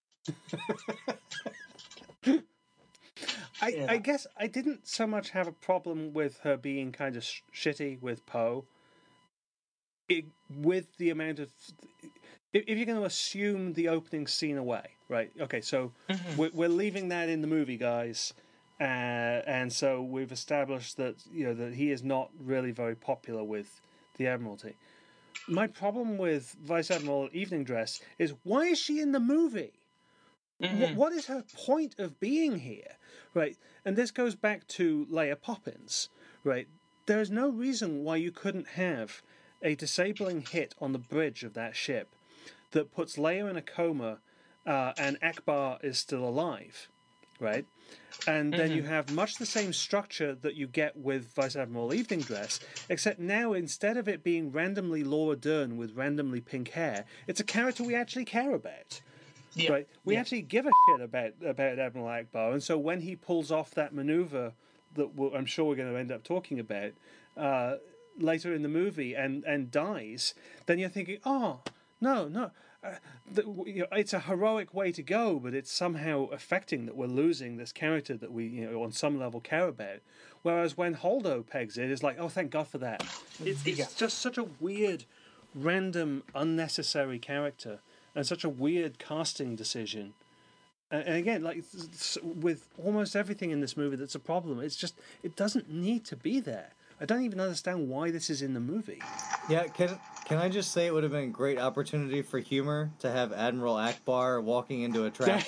I yeah. I guess I didn't so much have a problem with her being kind of sh- shitty with Poe. It, with the amount of if you're going to assume the opening scene away, right? Okay, so mm-hmm. we're, we're leaving that in the movie, guys, uh, and so we've established that you know that he is not really very popular with the Admiralty. My problem with Vice Admiral Evening Dress is why is she in the movie? Mm-hmm. What, what is her point of being here, right? And this goes back to Leia Poppins, right? There is no reason why you couldn't have a disabling hit on the bridge of that ship that puts Leia in a coma uh, and Akbar is still alive, right? And then mm-hmm. you have much the same structure that you get with Vice Admiral Evening Dress, except now instead of it being randomly Laura Dern with randomly pink hair, it's a character we actually care about. Yeah. Right? We yeah. actually give a shit about, about Admiral Akbar, and so when he pulls off that maneuver that we'll, I'm sure we're going to end up talking about uh, later in the movie and, and dies, then you're thinking, oh, no, no, uh, the, you know, it's a heroic way to go, but it's somehow affecting that we're losing this character that we, you know, on some level care about. Whereas when Holdo pegs it, it's like, oh, thank God for that. It's, it's yeah. just such a weird, random, unnecessary character, and such a weird casting decision. And, and again, like with almost everything in this movie, that's a problem. It's just it doesn't need to be there. I don't even understand why this is in the movie. Yeah, can can I just say it would have been a great opportunity for humor to have Admiral Akbar walking into a trap?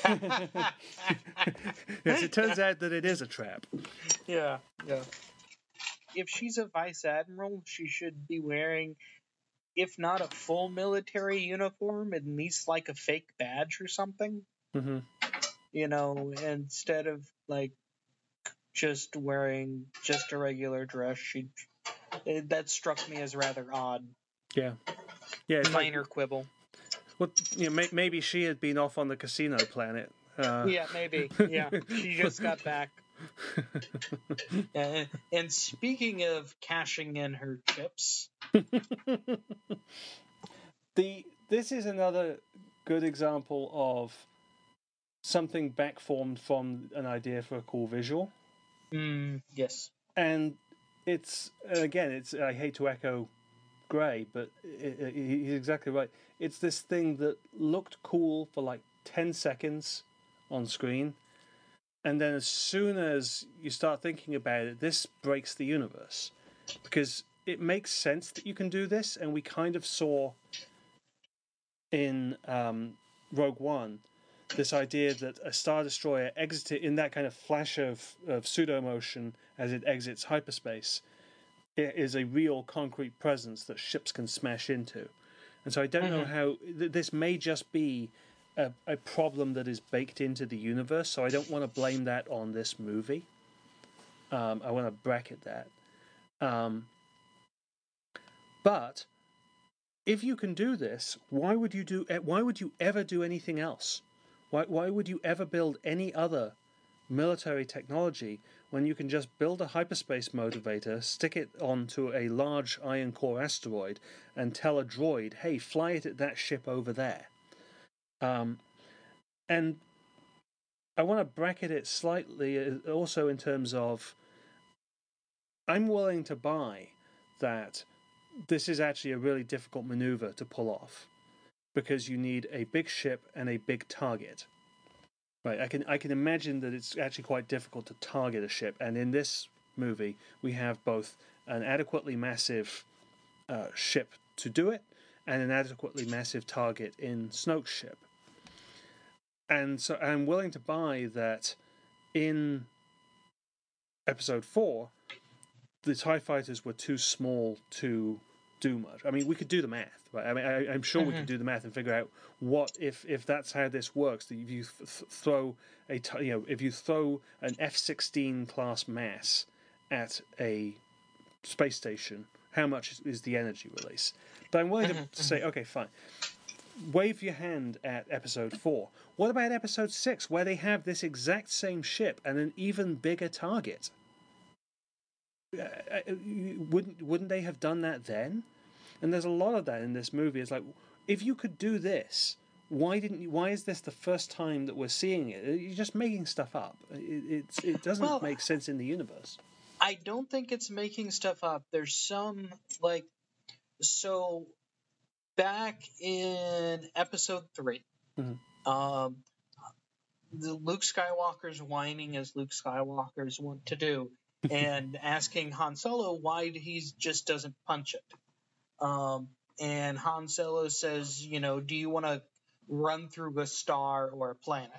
Yes, it turns out that it is a trap. Yeah, yeah. If she's a vice admiral, she should be wearing, if not a full military uniform, at least like a fake badge or something. Mm-hmm. You know, instead of like just wearing just a regular dress. She it, that struck me as rather odd. Yeah, yeah. It's Minor like, quibble. Well, you know, may, maybe she had been off on the casino planet. Uh... Yeah, maybe. Yeah, she just got back. uh, and speaking of cashing in her chips, the this is another good example of something backformed from an idea for a cool visual. Mm, yes. And it's, again, it's I hate to echo Gray, but it, it, he's exactly right. It's this thing that looked cool for like ten seconds on screen, and then as soon as you start thinking about it, this breaks the universe. Because it makes sense that you can do this, and we kind of saw in um, Rogue One this idea that a Star Destroyer exited in that kind of flash of, of pseudo-motion as it exits hyperspace. It is a real concrete presence that ships can smash into. And so I don't mm-hmm. know how... Th- this may just be a, a problem that is baked into the universe, so I don't want to blame that on this movie. Um, I want to bracket that. Um, but if you can do this, why would you do? Why would you ever do anything else? Why, why would you ever build any other military technology when you can just build a hyperspace motivator, stick it onto a large iron core asteroid, and tell a droid, hey, fly it at that ship over there. Um, and I want to bracket it slightly also in terms of I'm willing to buy that this is actually a really difficult maneuver to pull off because you need a big ship and a big target. Right, I can I can imagine that it's actually quite difficult to target a ship, and in this movie we have both an adequately massive uh, ship to do it and an adequately massive target in Snoke's ship. And so I'm willing to buy that in episode four, the TIE fighters were too small to do much. I mean, we could do the math, right? I mean, I, I'm sure mm-hmm. we could do the math and figure out what if if that's how this works. That if you th- throw a t- you know if you throw an F sixteen class mass at a space station, how much is, is the energy release? But I'm willing mm-hmm. to say, okay, fine. Wave your hand at episode four. What about episode six, where they have this exact same ship and an even bigger target? Uh, wouldn't wouldn't they have done that then? And there's a lot of that in this movie. It's like, if you could do this, why didn't you? Why is this the first time that we're seeing it? You're just making stuff up. It it's, it doesn't well, make sense in the universe. I don't think it's making stuff up. There's some like so back in episode three, mm-hmm. um, the Luke Skywalker's whining as Luke Skywalker's want to do. And asking Han Solo why he just doesn't punch it. Um, and Han Solo says, you know, do you want to run through a star or a planet?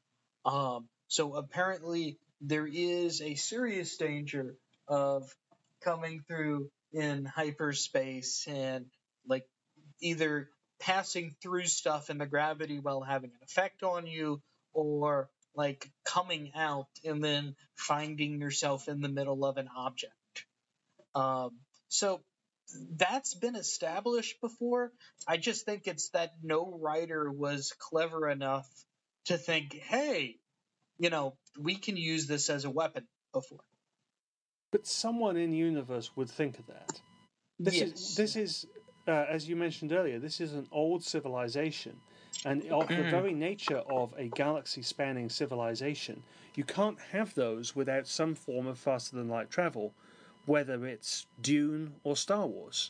Um, so apparently there is a serious danger of coming through in hyperspace and like either passing through stuff in the gravity well having an effect on you, or like coming out and then finding yourself in the middle of an object. Um, so that's been established before. I just think it's that no writer was clever enough to think, hey, you know, we can use this as a weapon before. But someone in universe would think of that. This yes. is this is uh, as you mentioned earlier, this is an old civilization. And of the very nature of a galaxy-spanning civilization, you can't have those without some form of faster-than-light travel, whether it's Dune or Star Wars.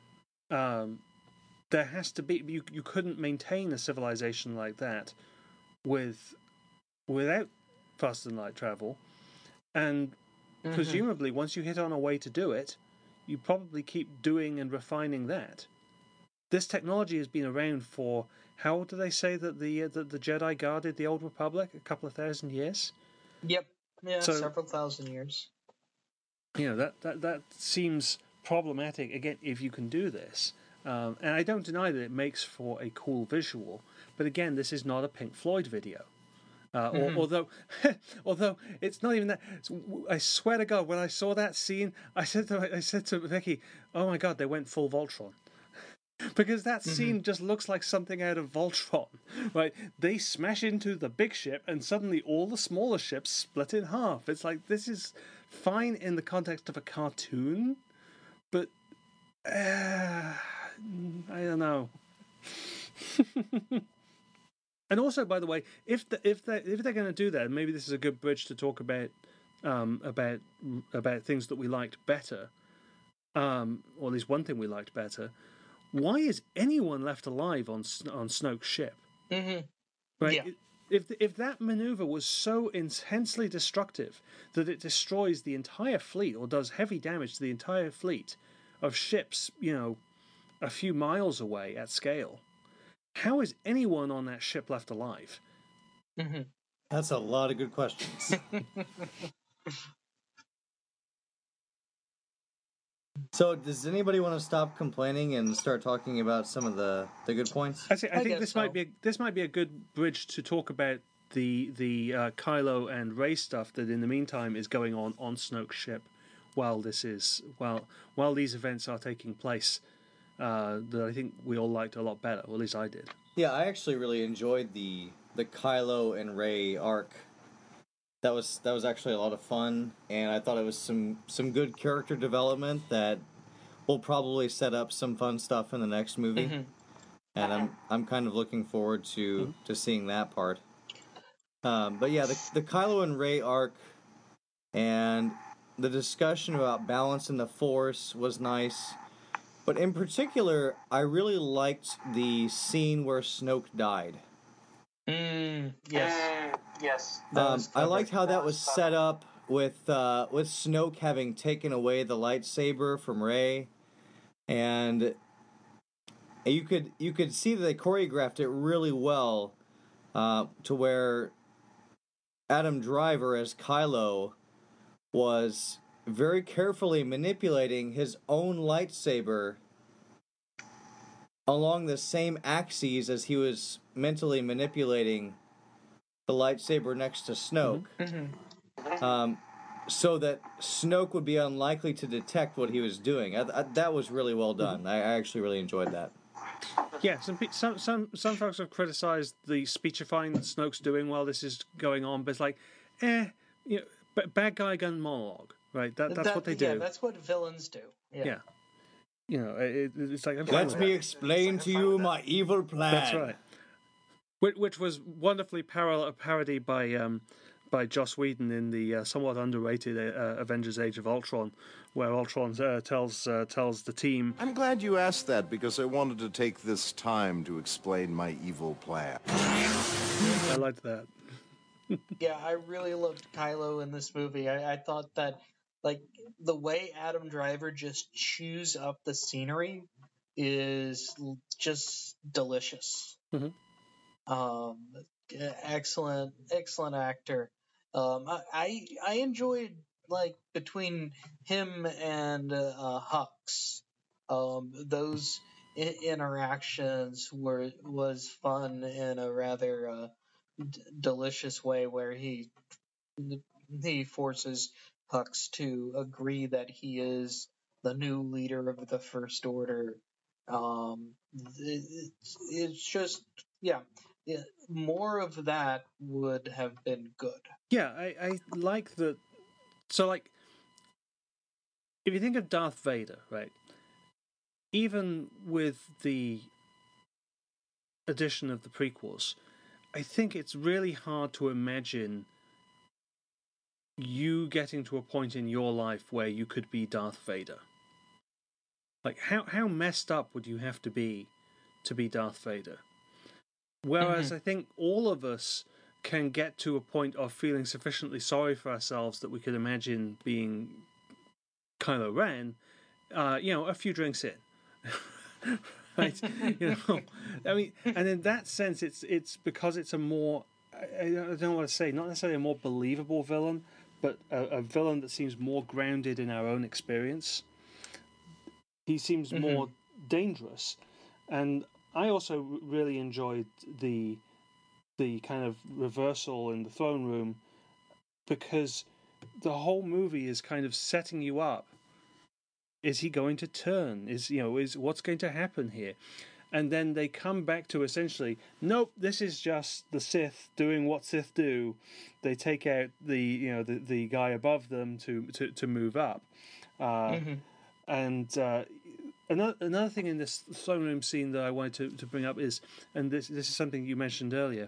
Um, there has to be... You, you couldn't maintain a civilization like that with without faster-than-light travel. And mm-hmm. presumably, once you hit on a way to do it, you probably keep doing and refining that. This technology has been around for... How do they say that the uh, that the Jedi guarded the Old Republic? A couple of thousand years? Yep. Yeah, so, several thousand years. You know, that, that, that seems problematic, again, if you can do this. Um, and I don't deny that it makes for a cool visual, but again, this is not a Pink Floyd video. Uh, mm-hmm. or, although, although it's not even that. I swear to God, when I saw that scene, I said to I said to Vicky, "Oh my God, they went full Voltron." Because that mm-hmm. scene just looks like something out of Voltron, right? They smash into the big ship and suddenly all the smaller ships split in half. It's like, this is fine in the context of a cartoon, but uh, I don't know. And also, by the way, if the, if they if they're going to do that, maybe this is a good bridge to talk about um, about about things that we liked better, um, or at least one thing we liked better. Why is anyone left alive on on Snoke's ship? Mm-hmm. Right? Yeah. If if that maneuver was so intensely destructive that it destroys the entire fleet or does heavy damage to the entire fleet of ships, you know, a few miles away at scale, how is anyone on that ship left alive? Mm-hmm. That's a lot of good questions. So, does anybody want to stop complaining and start talking about some of the, the good points? I, see, I, I think this so. might be a, this might be a good bridge to talk about the the uh, Kylo and Rey stuff that, in the meantime, is going on on Snoke's ship while this is while while these events are taking place. Uh, that I think we all liked a lot better, or at least I did. Yeah, I actually really enjoyed the the Kylo and Rey arc that was that was actually a lot of fun, and I thought it was some some good character development that will probably set up some fun stuff in the next movie. Mm-hmm. And I'm I'm kind of looking forward to mm-hmm. to seeing that part. Um, but yeah, the the Kylo and Rey arc and the discussion about balance in the Force was nice. But in particular, I really liked the scene where Snoke died. Mm, yes. Mm, yes. Um, I liked how that was set up with uh, with Snoke having taken away the lightsaber from Rey, and you could you could see that they choreographed it really well, uh, to where Adam Driver as Kylo was very carefully manipulating his own lightsaber along the same axes as he was mentally manipulating the lightsaber next to Snoke, mm-hmm. um, so that Snoke would be unlikely to detect what he was doing. I, I, that was really well done. Mm-hmm. I, I actually really enjoyed that. Yeah, some some some some folks have criticised the speechifying that Snoke's doing while this is going on, but it's like, eh, you know, b- bad guy gun monologue, right? That that's that, what they do. Yeah, that's what villains do. Yeah. yeah. You know, it, it's like... I'm Let me explain to you my evil plan. That's right. Which, which was wonderfully par- parodied by um, by Joss Whedon in the uh, somewhat underrated uh, Avengers Age of Ultron, where Ultron uh, tells uh, tells the team... I'm glad you asked that, because I wanted to take this time to explain my evil plan. I liked that. Yeah, I really loved Kylo in this movie. I, I thought that, like, the way Adam Driver just chews up the scenery is just delicious. Mm-hmm. Um, excellent, excellent actor. Um, I I enjoyed, like, between him and uh, Hux. Um, those I- interactions were was fun in a rather uh, d- delicious way, where he he forces Hux to agree that he is the new leader of the First Order. Um, it's, it's just, yeah, yeah, more of that would have been good. Yeah, I, I like that. So, like, if you think of Darth Vader, right, even with the addition of the prequels, I think it's really hard to imagine you getting to a point in your life where you could be Darth Vader. Like, how, how messed up would you have to be to be Darth Vader? Whereas mm-hmm. I think all of us can get to a point of feeling sufficiently sorry for ourselves that we could imagine being Kylo Ren, uh, you know, a few drinks in. Right? You know, I mean, and in that sense, it's it's because it's a more, I, I don't know what to say, not necessarily a more believable villain, but a, a villain that seems more grounded in our own experience. He seems mm-hmm. more dangerous, and I also really enjoyed the the kind of reversal in the throne room, because the whole movie is kind of setting you up. Is he going to turn? Is you know is what's going to happen here? And then they come back to essentially, nope, this is just the Sith doing what Sith do. They take out the you know the, the guy above them to to, to move up. Uh, mm-hmm. And uh, another another thing in this throne room scene that I wanted to, to bring up is, and this this is something you mentioned earlier,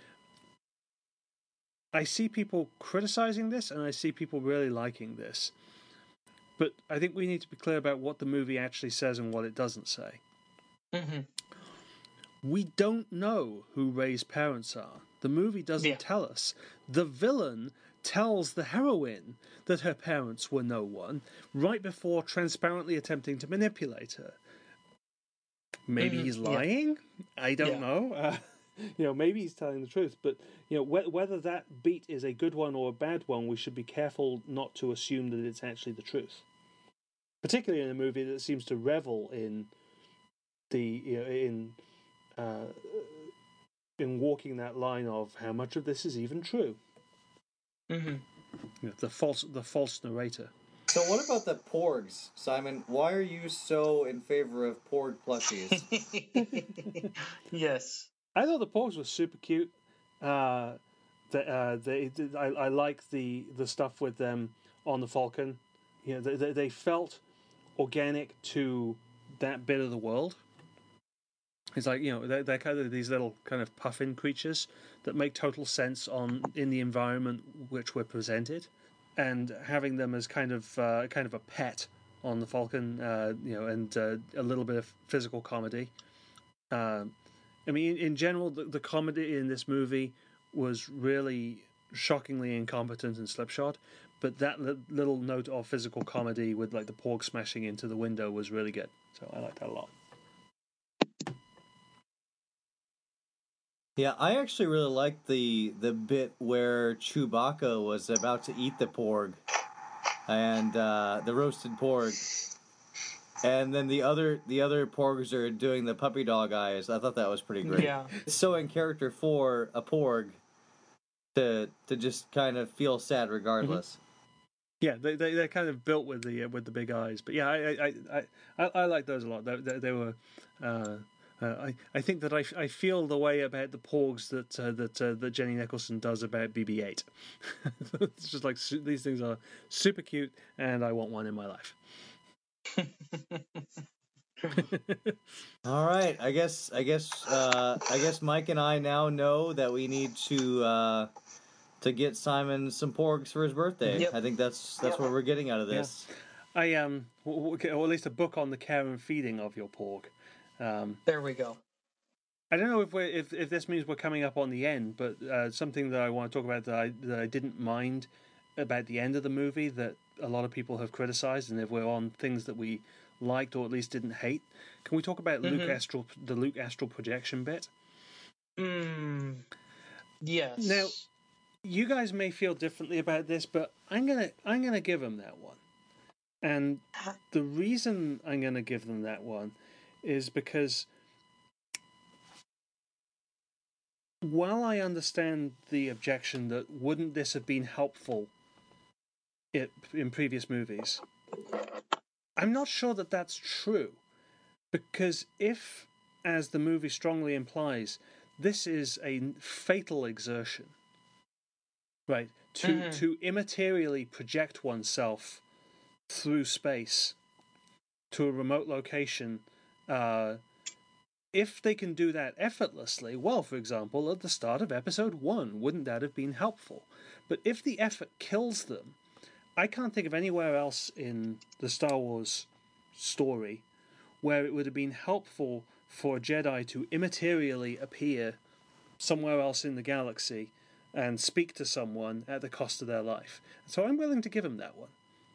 I see people criticizing this and I see people really liking this. But I think we need to be clear about what the movie actually says and what it doesn't say. Mm-hmm. We don't know who Rey's parents are. The movie doesn't yeah. tell us. The villain tells the heroine that her parents were no one right before transparently attempting to manipulate her. Maybe mm-hmm. he's lying? Yeah. I don't yeah. know. Uh, you know, maybe he's telling the truth. But you know, wh- whether that beat is a good one or a bad one, we should be careful not to assume that it's actually the truth. Particularly in a movie that seems to revel in the you know, in uh, in walking that line of how much of this is even true. Mm-hmm. You know, the false the false narrator. So what about the Porgs, Simon? Why are you so in favor of Porg plushies? Yes. I thought the Porgs were super cute. Uh, the, uh, they, I, I like the the stuff with them on the Falcon. You know, they, they, they felt organic to that bit of the world. It's like, you know, they're, they're kind of these little kind of puffin creatures that make total sense on in the environment which we're presented, and having them as kind of uh, kind of a pet on the Falcon, uh, you know, and uh, a little bit of physical comedy. Uh, I mean, in general, the, the comedy in this movie was really shockingly incompetent and slipshod, but that li- little note of physical comedy with like the porg smashing into the window was really good. So I liked that a lot. Yeah, I actually really liked the the bit where Chewbacca was about to eat the porg, and uh, the roasted porg, and then the other the other porgs are doing the puppy dog eyes. I thought that was pretty great. Yeah. So in character for a porg to to just kind of feel sad regardless. Mm-hmm. Yeah, they they they're kind of built with the uh, with the big eyes, but yeah, I I I I, I like those a lot. They, they, they were. Uh, Uh, I, I think that I, I feel the way about the porgs that uh, that uh, that Jenny Nicholson does about B B eight. It's just like su- these things are super cute, and I want one in my life. All right, I guess I guess uh, I guess Mike and I now know that we need to uh, to get Simon some porgs for his birthday. Yep. I think that's that's Yep. what we're getting out of this. Yeah. I um, or at least a book on the care and feeding of your porg. Um, there we go. I don't know if we're if, if this means we're coming up on the end, but uh, something that I want to talk about that I that I didn't mind about the end of the movie that a lot of people have criticized, and if we're on things that we liked or at least didn't hate, can we talk about mm-hmm. Luke Astral the Luke Astral projection bit? Mm, yes. Now, you guys may feel differently about this, but I'm gonna I'm gonna give them that one, and the reason I'm gonna give them that one is because while I understand the objection that wouldn't this have been helpful it, in previous movies, I'm not sure that that's true. Because if, as the movie strongly implies, this is a fatal exertion, right, to, mm-hmm. to immaterially project oneself through space to a remote location, uh, if they can do that effortlessly, well, for example, at the start of episode one, wouldn't that have been helpful? But if the effort kills them, I can't think of anywhere else in the Star Wars story where it would have been helpful for a Jedi to immaterially appear somewhere else in the galaxy and speak to someone at the cost of their life. So I'm willing to give him that one.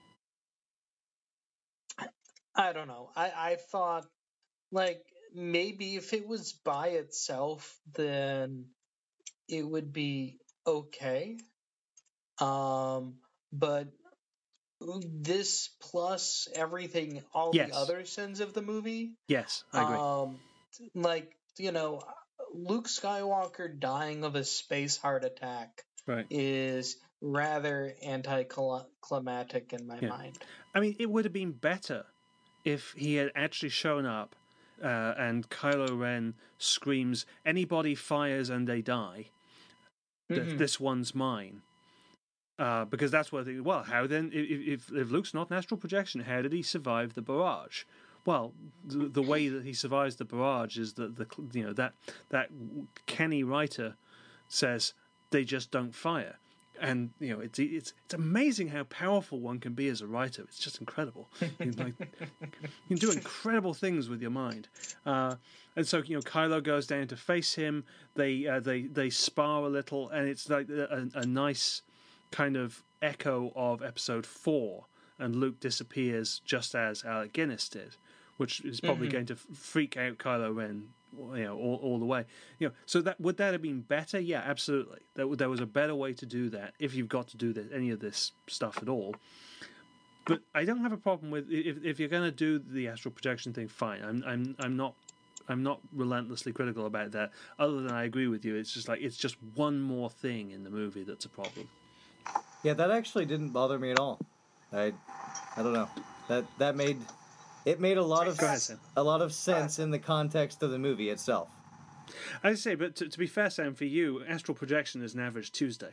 I don't know. I, I thought, like, maybe if it was by itself, then it would be okay. Um, but this plus everything, all yes. the other sins of the movie. Yes, I agree. Um, like, you know, Luke Skywalker dying of a space heart attack right. is rather anticlimactic in my yeah. mind. I mean, it would have been better if he had actually shown up uh, and Kylo Ren screams, "Anybody fires and they die. Mm-hmm. This one's mine." Uh, because that's what they, well, how then, if, if Luke's not an astral projection, how did he survive the barrage? Well, the, the way that he survives the barrage is that the you know that that Kenny writer says they just don't fire, and you know it's it's it's amazing how powerful one can be as a writer. It's just incredible. You can, like, you can do incredible things with your mind. Uh, and so you know Kylo goes down to face him. They uh, they they spar a little, and it's like a, a nice kind of echo of episode four, and Luke disappears just as Alec Guinness did, which is probably mm-hmm. going to freak out Kylo Ren, you know, all, all the way. You know, so that would that have been better? Yeah, absolutely. There, there was a better way to do that if you've got to do this, any of this stuff at all. But I don't have a problem with if if you're going to do the astral projection thing. Fine, I'm I'm I'm not. I'm not relentlessly critical about that. Other than I agree with you, it's just like it's just one more thing in the movie that's a problem. Yeah, that actually didn't bother me at all. I, I don't know. That that made it made a lot of ahead, a lot of sense in the context of the movie itself. I say, but to, to be fair, Sam, for you, astral projection is an average Tuesday.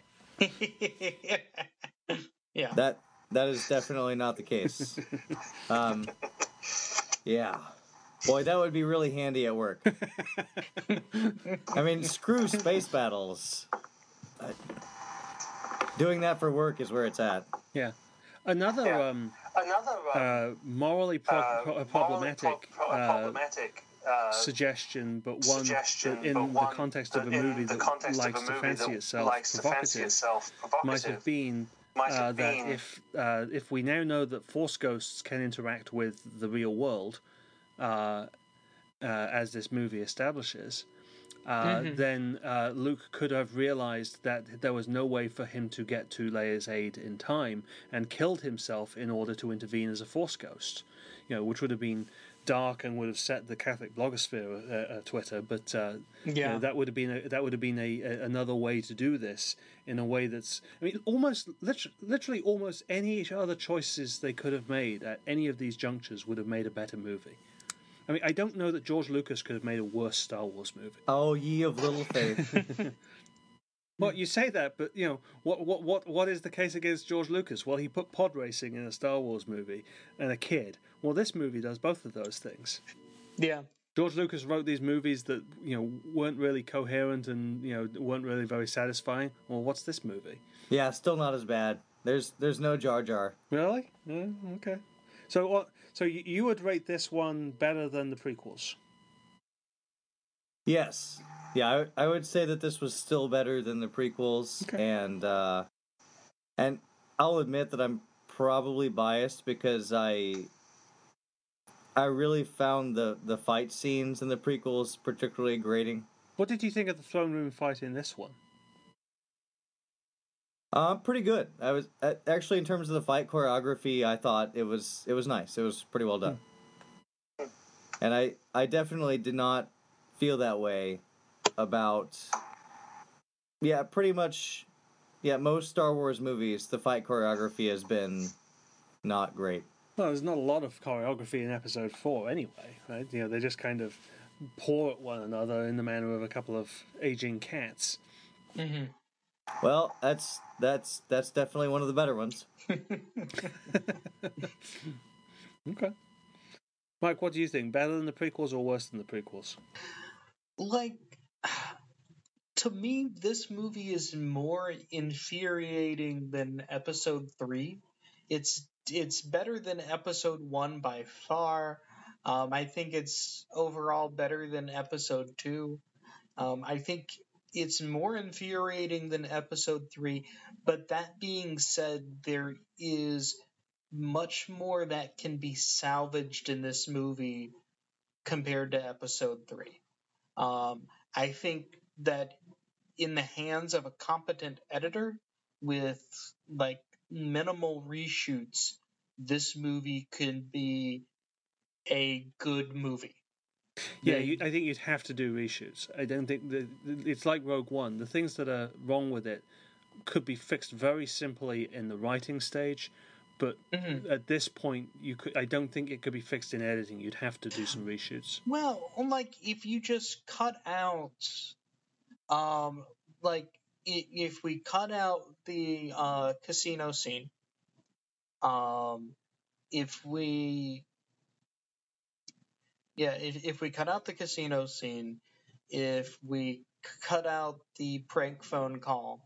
Yeah. That that is definitely not the case. Um, yeah. Boy, that would be really handy at work. I mean, screw space battles. Uh, doing that for work is where it's at. Yeah. Another Yeah. um, Another um, uh, morally pro- uh, pro- morally problematic, pro- pro- uh, problematic uh, suggestion, but one suggestion, that in but the one context of a that in movie the that context of likes a to movie fancy that itself likes to fancy provocative, itself might provocative have been might uh, have that been if uh, if we now know that Force ghosts can interact with the real world, uh, uh, as this movie establishes, uh, Mhm. then uh, Luke could have realized that there was no way for him to get to Leia's aid in time and killed himself in order to intervene as a Force ghost, you know, which would have been dark and would have set the Catholic blogosphere uh, uh, Twitter. But uh, you Yeah. know, that would have been a, that would have been a, a another way to do this in a way that's, I mean, almost literally, literally almost any other choices they could have made at any of these junctures would have made a better movie. I mean, I don't know that George Lucas could have made a worse Star Wars movie. Oh, ye of little faith. Well, you say that, but you know what? What? What? What is the case against George Lucas? Well, he put pod racing in a Star Wars movie and a kid. Well, this movie does both of those things. Yeah. George Lucas wrote these movies that you know weren't really coherent and you know weren't really very satisfying. Well, what's this movie? Yeah, still not as bad. There's there's no Jar Jar. Really? Yeah, okay. So, what? So you, you would rate this one better than the prequels? Yes. Yeah, I, I would say that this was still better than the prequels, Okay. and uh, and I'll admit that I'm probably biased because I I really found the, the fight scenes in the prequels particularly grating. What did you think of the throne room fight in this one? Uh, pretty good. I was uh, actually in terms of the fight choreography, I thought it was it was nice. It was pretty well done, Hmm. and I I definitely did not feel that way about yeah pretty much yeah most Star Wars movies. The fight choreography has been not great. Well, there's not a lot of choreography in Episode Four, anyway. Right? You know, they just kind of paw at one another in the manner of a couple of aging cats. Mm-hmm. Well, that's that's that's definitely one of the better ones. Okay. Mike, what do you think? Better than the prequels or worse than the prequels? Like, to me, this movie is more infuriating than Episode Three. It's it's better than Episode One by far. Um, I think it's overall better than Episode Two. Um, I think it's more infuriating than Episode Three. But that being said, there is much more that can be salvaged in this movie compared to Episode Three. Um, I think that in the hands of a competent editor with like minimal reshoots, this movie could be a good movie. Yeah, The- you, I think you'd have to do reshoots. I don't think that it's like Rogue One. The things that are wrong with it could be fixed very simply in the writing stage, but Mhm. at this point, you could. I don't think it could be fixed in editing. You'd have to do some reshoots. Well, like if you just cut out, um, like i- if we cut out the uh, casino scene, um, if we, yeah, if, if we cut out the casino scene, if we c- cut out the prank phone call,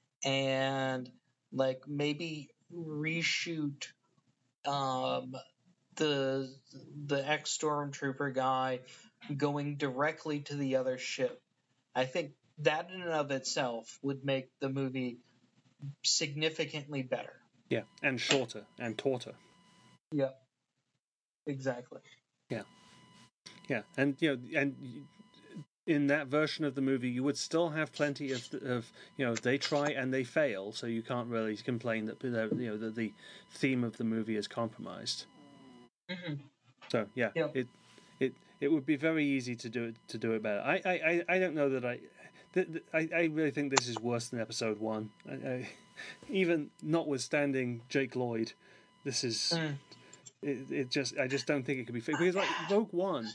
and like maybe reshoot um the the ex stormtrooper guy going directly to the other ship. I think that in and of itself would make the movie significantly better. Yeah, and shorter and tauter. Yeah, exactly. Yeah, yeah, and you know, and in that version of the movie, you would still have plenty of, of you know, they try and they fail, so you can't really complain that you know that the theme of the movie is compromised. Mm-hmm. So yeah, Yep. it it it would be very easy to do it to do it better. I I, I, I don't know that I, th- th- I I really think this is worse than Episode One. I, I, even notwithstanding Jake Lloyd, this is Mm. it, it. Just I just don't think it could be fixed because like Rogue One,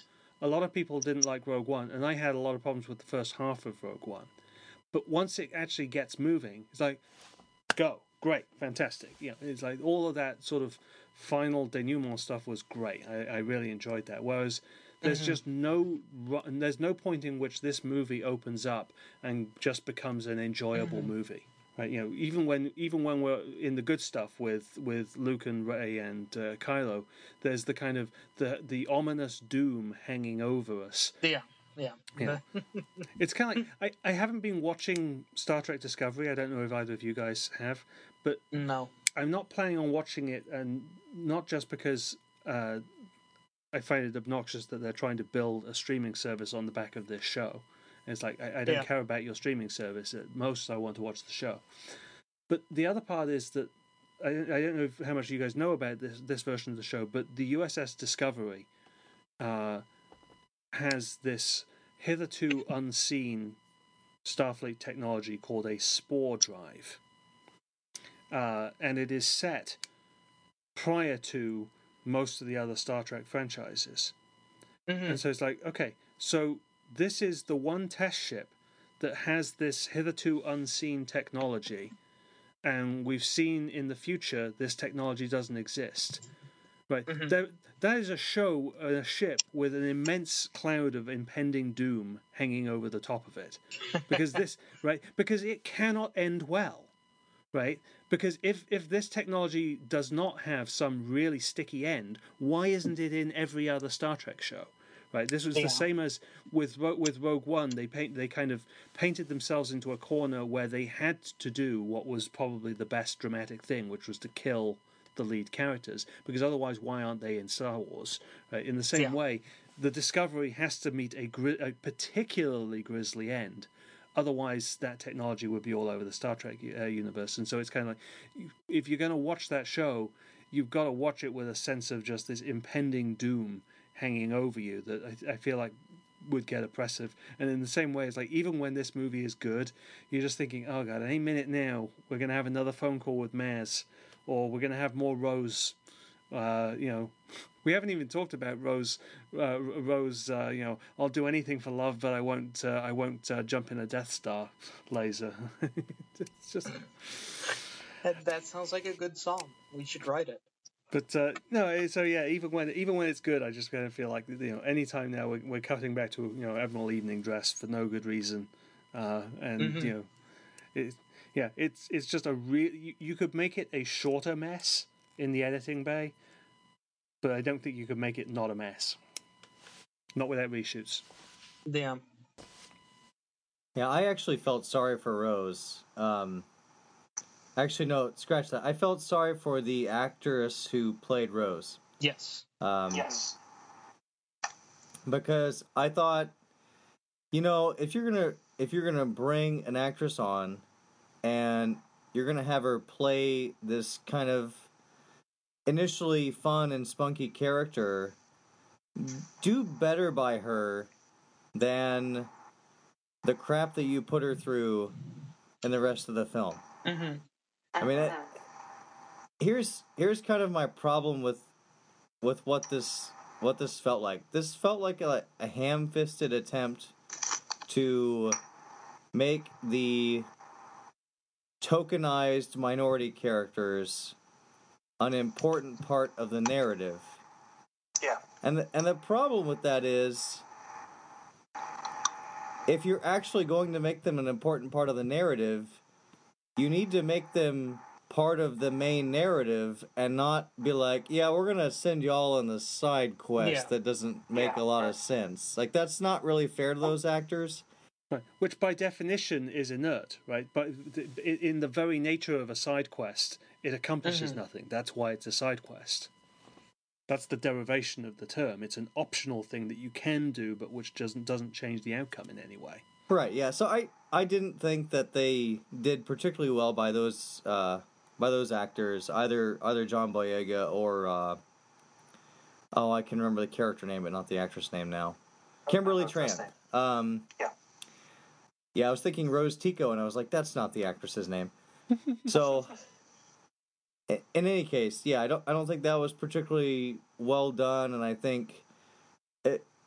a lot of people didn't like Rogue One, and I had a lot of problems with the first half of Rogue One. But once it actually gets moving, it's like, go, great, fantastic. You know, it's like all of that sort of final denouement stuff was great. I, I really enjoyed that. Whereas there's mm-hmm. just no there's no point in which this movie opens up and just becomes an enjoyable mm-hmm. movie. Right, you know, even when even when we're in the good stuff with, with Luke and Rey and uh, Kylo, there's the kind of the the ominous doom hanging over us. Yeah, yeah. yeah. It's kind of like I, I haven't been watching Star Trek Discovery. I don't know if either of you guys have, but no, I'm not planning on watching it, and not just because uh, I find it obnoxious that they're trying to build a streaming service on the back of this show. It's like, I, I don't yeah. care about your streaming service. At most, I want to watch the show. But the other part is that, I, I don't know if, how much you guys know about this this version of the show, but the U S S Discovery uh, has this hitherto unseen Starfleet technology called a spore drive. Uh, and it is set prior to most of the other Star Trek franchises. Mm-hmm. And so it's like, okay, so this is the one test ship that has this hitherto unseen technology, and we've seen in the future this technology doesn't exist. Right? Mm-hmm. That, that is a show, a ship with an immense cloud of impending doom hanging over the top of it. Because this, right? Because it cannot end well. Right? Because if, if this technology does not have some really sticky end, why isn't it in every other Star Trek show? Right, this was yeah. the same as with with Rogue One. They paint they kind of painted themselves into a corner where they had to do what was probably the best dramatic thing, which was to kill the lead characters. Because otherwise, why aren't they in Star Wars? Right? In the same yeah. way, the Discovery has to meet a, gri- a particularly grisly end. Otherwise, that technology would be all over the Star Trek uh, universe. And so it's kind of like, if you're going to watch that show, you've got to watch it with a sense of just this impending doom hanging over you that I, I feel like would get oppressive. And in the same way, it's like, even when this movie is good, you're just thinking, oh god, any minute now we're going to have another phone call with Maz, or we're going to have more Rose. Uh, you know, we haven't even talked about Rose. Uh, Rose, uh, you know, I'll do anything for love, but I won't. Uh, I won't uh, jump in a Death Star laser. It's just that, that sounds like a good song. We should write it. But uh, no, so yeah, even when even when it's good, I just kind of feel like, you know, anytime now we're, we're cutting back to, you know, Admiral Evening Dress for no good reason, uh, and mm-hmm. you know, it, yeah, it's it's just a real. You, you could make it a shorter mess in the editing bay, but I don't think you could make it not a mess, not without reshoots. Damn. Yeah, I actually felt sorry for Rose. Um, Actually, no, scratch that. I felt sorry for the actress who played Rose. Yes. Um, yes. Because I thought, you know, if you're gonna if you're gonna bring an actress on, and you're gonna have her play this kind of initially fun and spunky character, do better by her than the crap that you put her through in the rest of the film. Mm-hmm. I mean, it, here's here's kind of my problem with with what this what this felt like. This felt like a, a ham-fisted attempt to make the tokenized minority characters an important part of the narrative. Yeah. And the, and the problem with that is, if you're actually going to make them an important part of the narrative, you need to make them part of the main narrative and not be like, yeah, we're going to send y'all on the side quest yeah. that doesn't make yeah. a lot of sense. Like, that's not really fair to those actors. Right. Which by definition is inert, right? But in the very nature of a side quest, it accomplishes mm-hmm. nothing. That's why it's a side quest. That's the derivation of the term. It's an optional thing that you can do, but which doesn't doesn't change the outcome in any way. Right, yeah. So I, I didn't think that they did particularly well by those uh, by those actors, either either John Boyega or uh, oh, I can remember the character name, but not the actress name now. Kimberly Tran. Um, yeah. Yeah, I was thinking Rose Tico, and I was like, that's not the actress's name. So, in any case, yeah, I don't I don't think that was particularly well done, and I think it,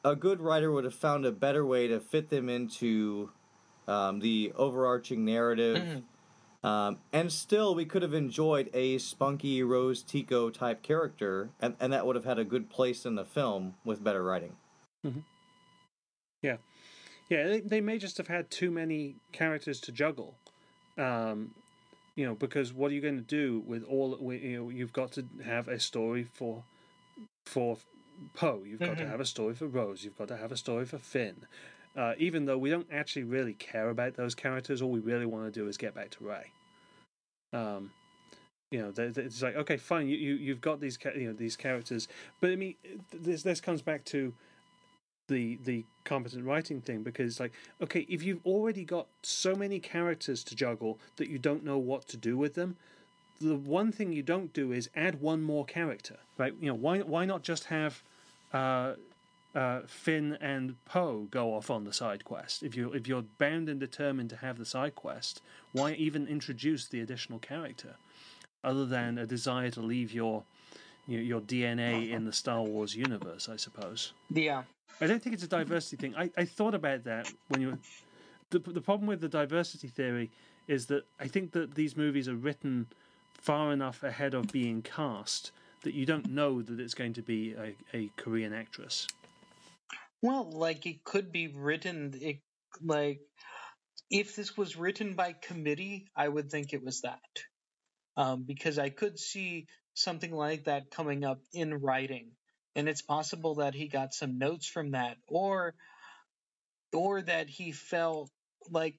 a good writer would have found a better way to fit them into um, the overarching narrative. Mm-hmm. Um, and still, we could have enjoyed a spunky Rose Tico type character, and, and that would have had a good place in the film with better writing. Mm-hmm. Yeah. Yeah, they, they may just have had too many characters to juggle. Um, you know, because what are you going to do with all? You know, you've got to have a story for for Poe. You've got Mm-hmm. to have a story for Rose. You've got to have a story for Finn. Uh, even though we don't actually really care about those characters, all we really want to do is get back to Rey. Um, you know, it's like, okay, fine, you, you you've got these you know these characters, but I mean, this this comes back to the the competent writing thing, because like, okay, if you've already got so many characters to juggle that you don't know what to do with them, the one thing you don't do is add one more character, right? You know, why why not just have uh, uh, Finn and Poe go off on the side quest? If you if you're bound and determined to have the side quest, why even introduce the additional character, other than a desire to leave your your, your D N A in the Star Wars universe, I suppose. Yeah. I don't think it's a diversity thing. I, I thought about that when you. The the problem with the diversity theory is that I think that these movies are written far enough ahead of being cast that you don't know that it's going to be a, a Korean actress. Well, like it could be written, it, like if this was written by committee, I would think it was that. Um, because I could see something like that coming up in writing. And it's possible that he got some notes from that, or or that he felt like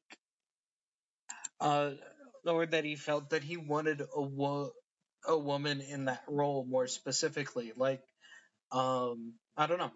uh or that he felt that he wanted a wo- a woman in that role more specifically. Like um I don't know.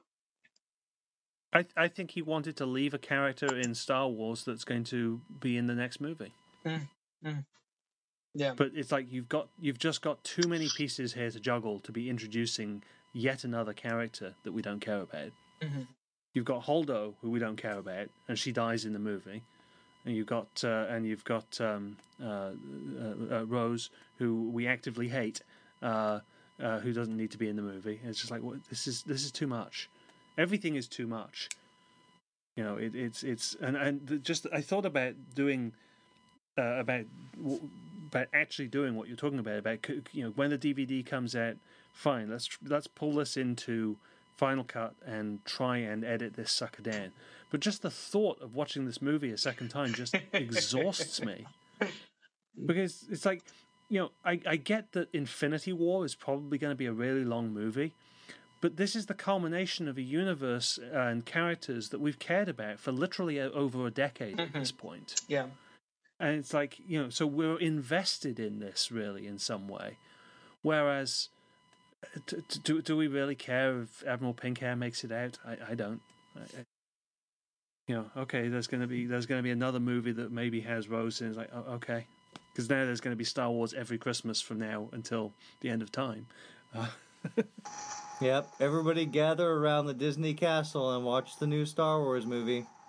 I I think he wanted to leave a character in Star Wars that's going to be in the next movie. Mm, mm. Yeah. But it's like you've got you've just got too many pieces here to juggle to be introducing yet another character that we don't care about. Mm-hmm. You've got Holdo, who we don't care about, and she dies in the movie. And you've got uh, and you've got um, uh, uh, uh, Rose, who we actively hate, uh, uh, who doesn't need to be in the movie. And it's just like, what, this is this is too much. Everything is too much. You know, it, it's it's and and just I thought about doing uh, about about actually doing what you're talking about about you know when the D V D comes out. Fine, let's let's pull this into Final Cut and try and edit this sucker down. But just the thought of watching this movie a second time just exhausts me. Because it's like, you know, I, I get that Infinity War is probably going to be a really long movie, but this is the culmination of a universe and characters that we've cared about for literally over a decade Mm-hmm. at this point. Yeah. And it's like, you know, so we're invested in this really in some way. Whereas, do, do we really care if Admiral Pinkhair makes it out? I, I don't. I, I, you know, okay, there's gonna be there's gonna be another movie that maybe has Rose in. It's like, oh, okay, because now there's gonna be Star Wars every Christmas from now until the end of time. Uh, Yep, everybody gather around the Disney castle and watch the new Star Wars movie.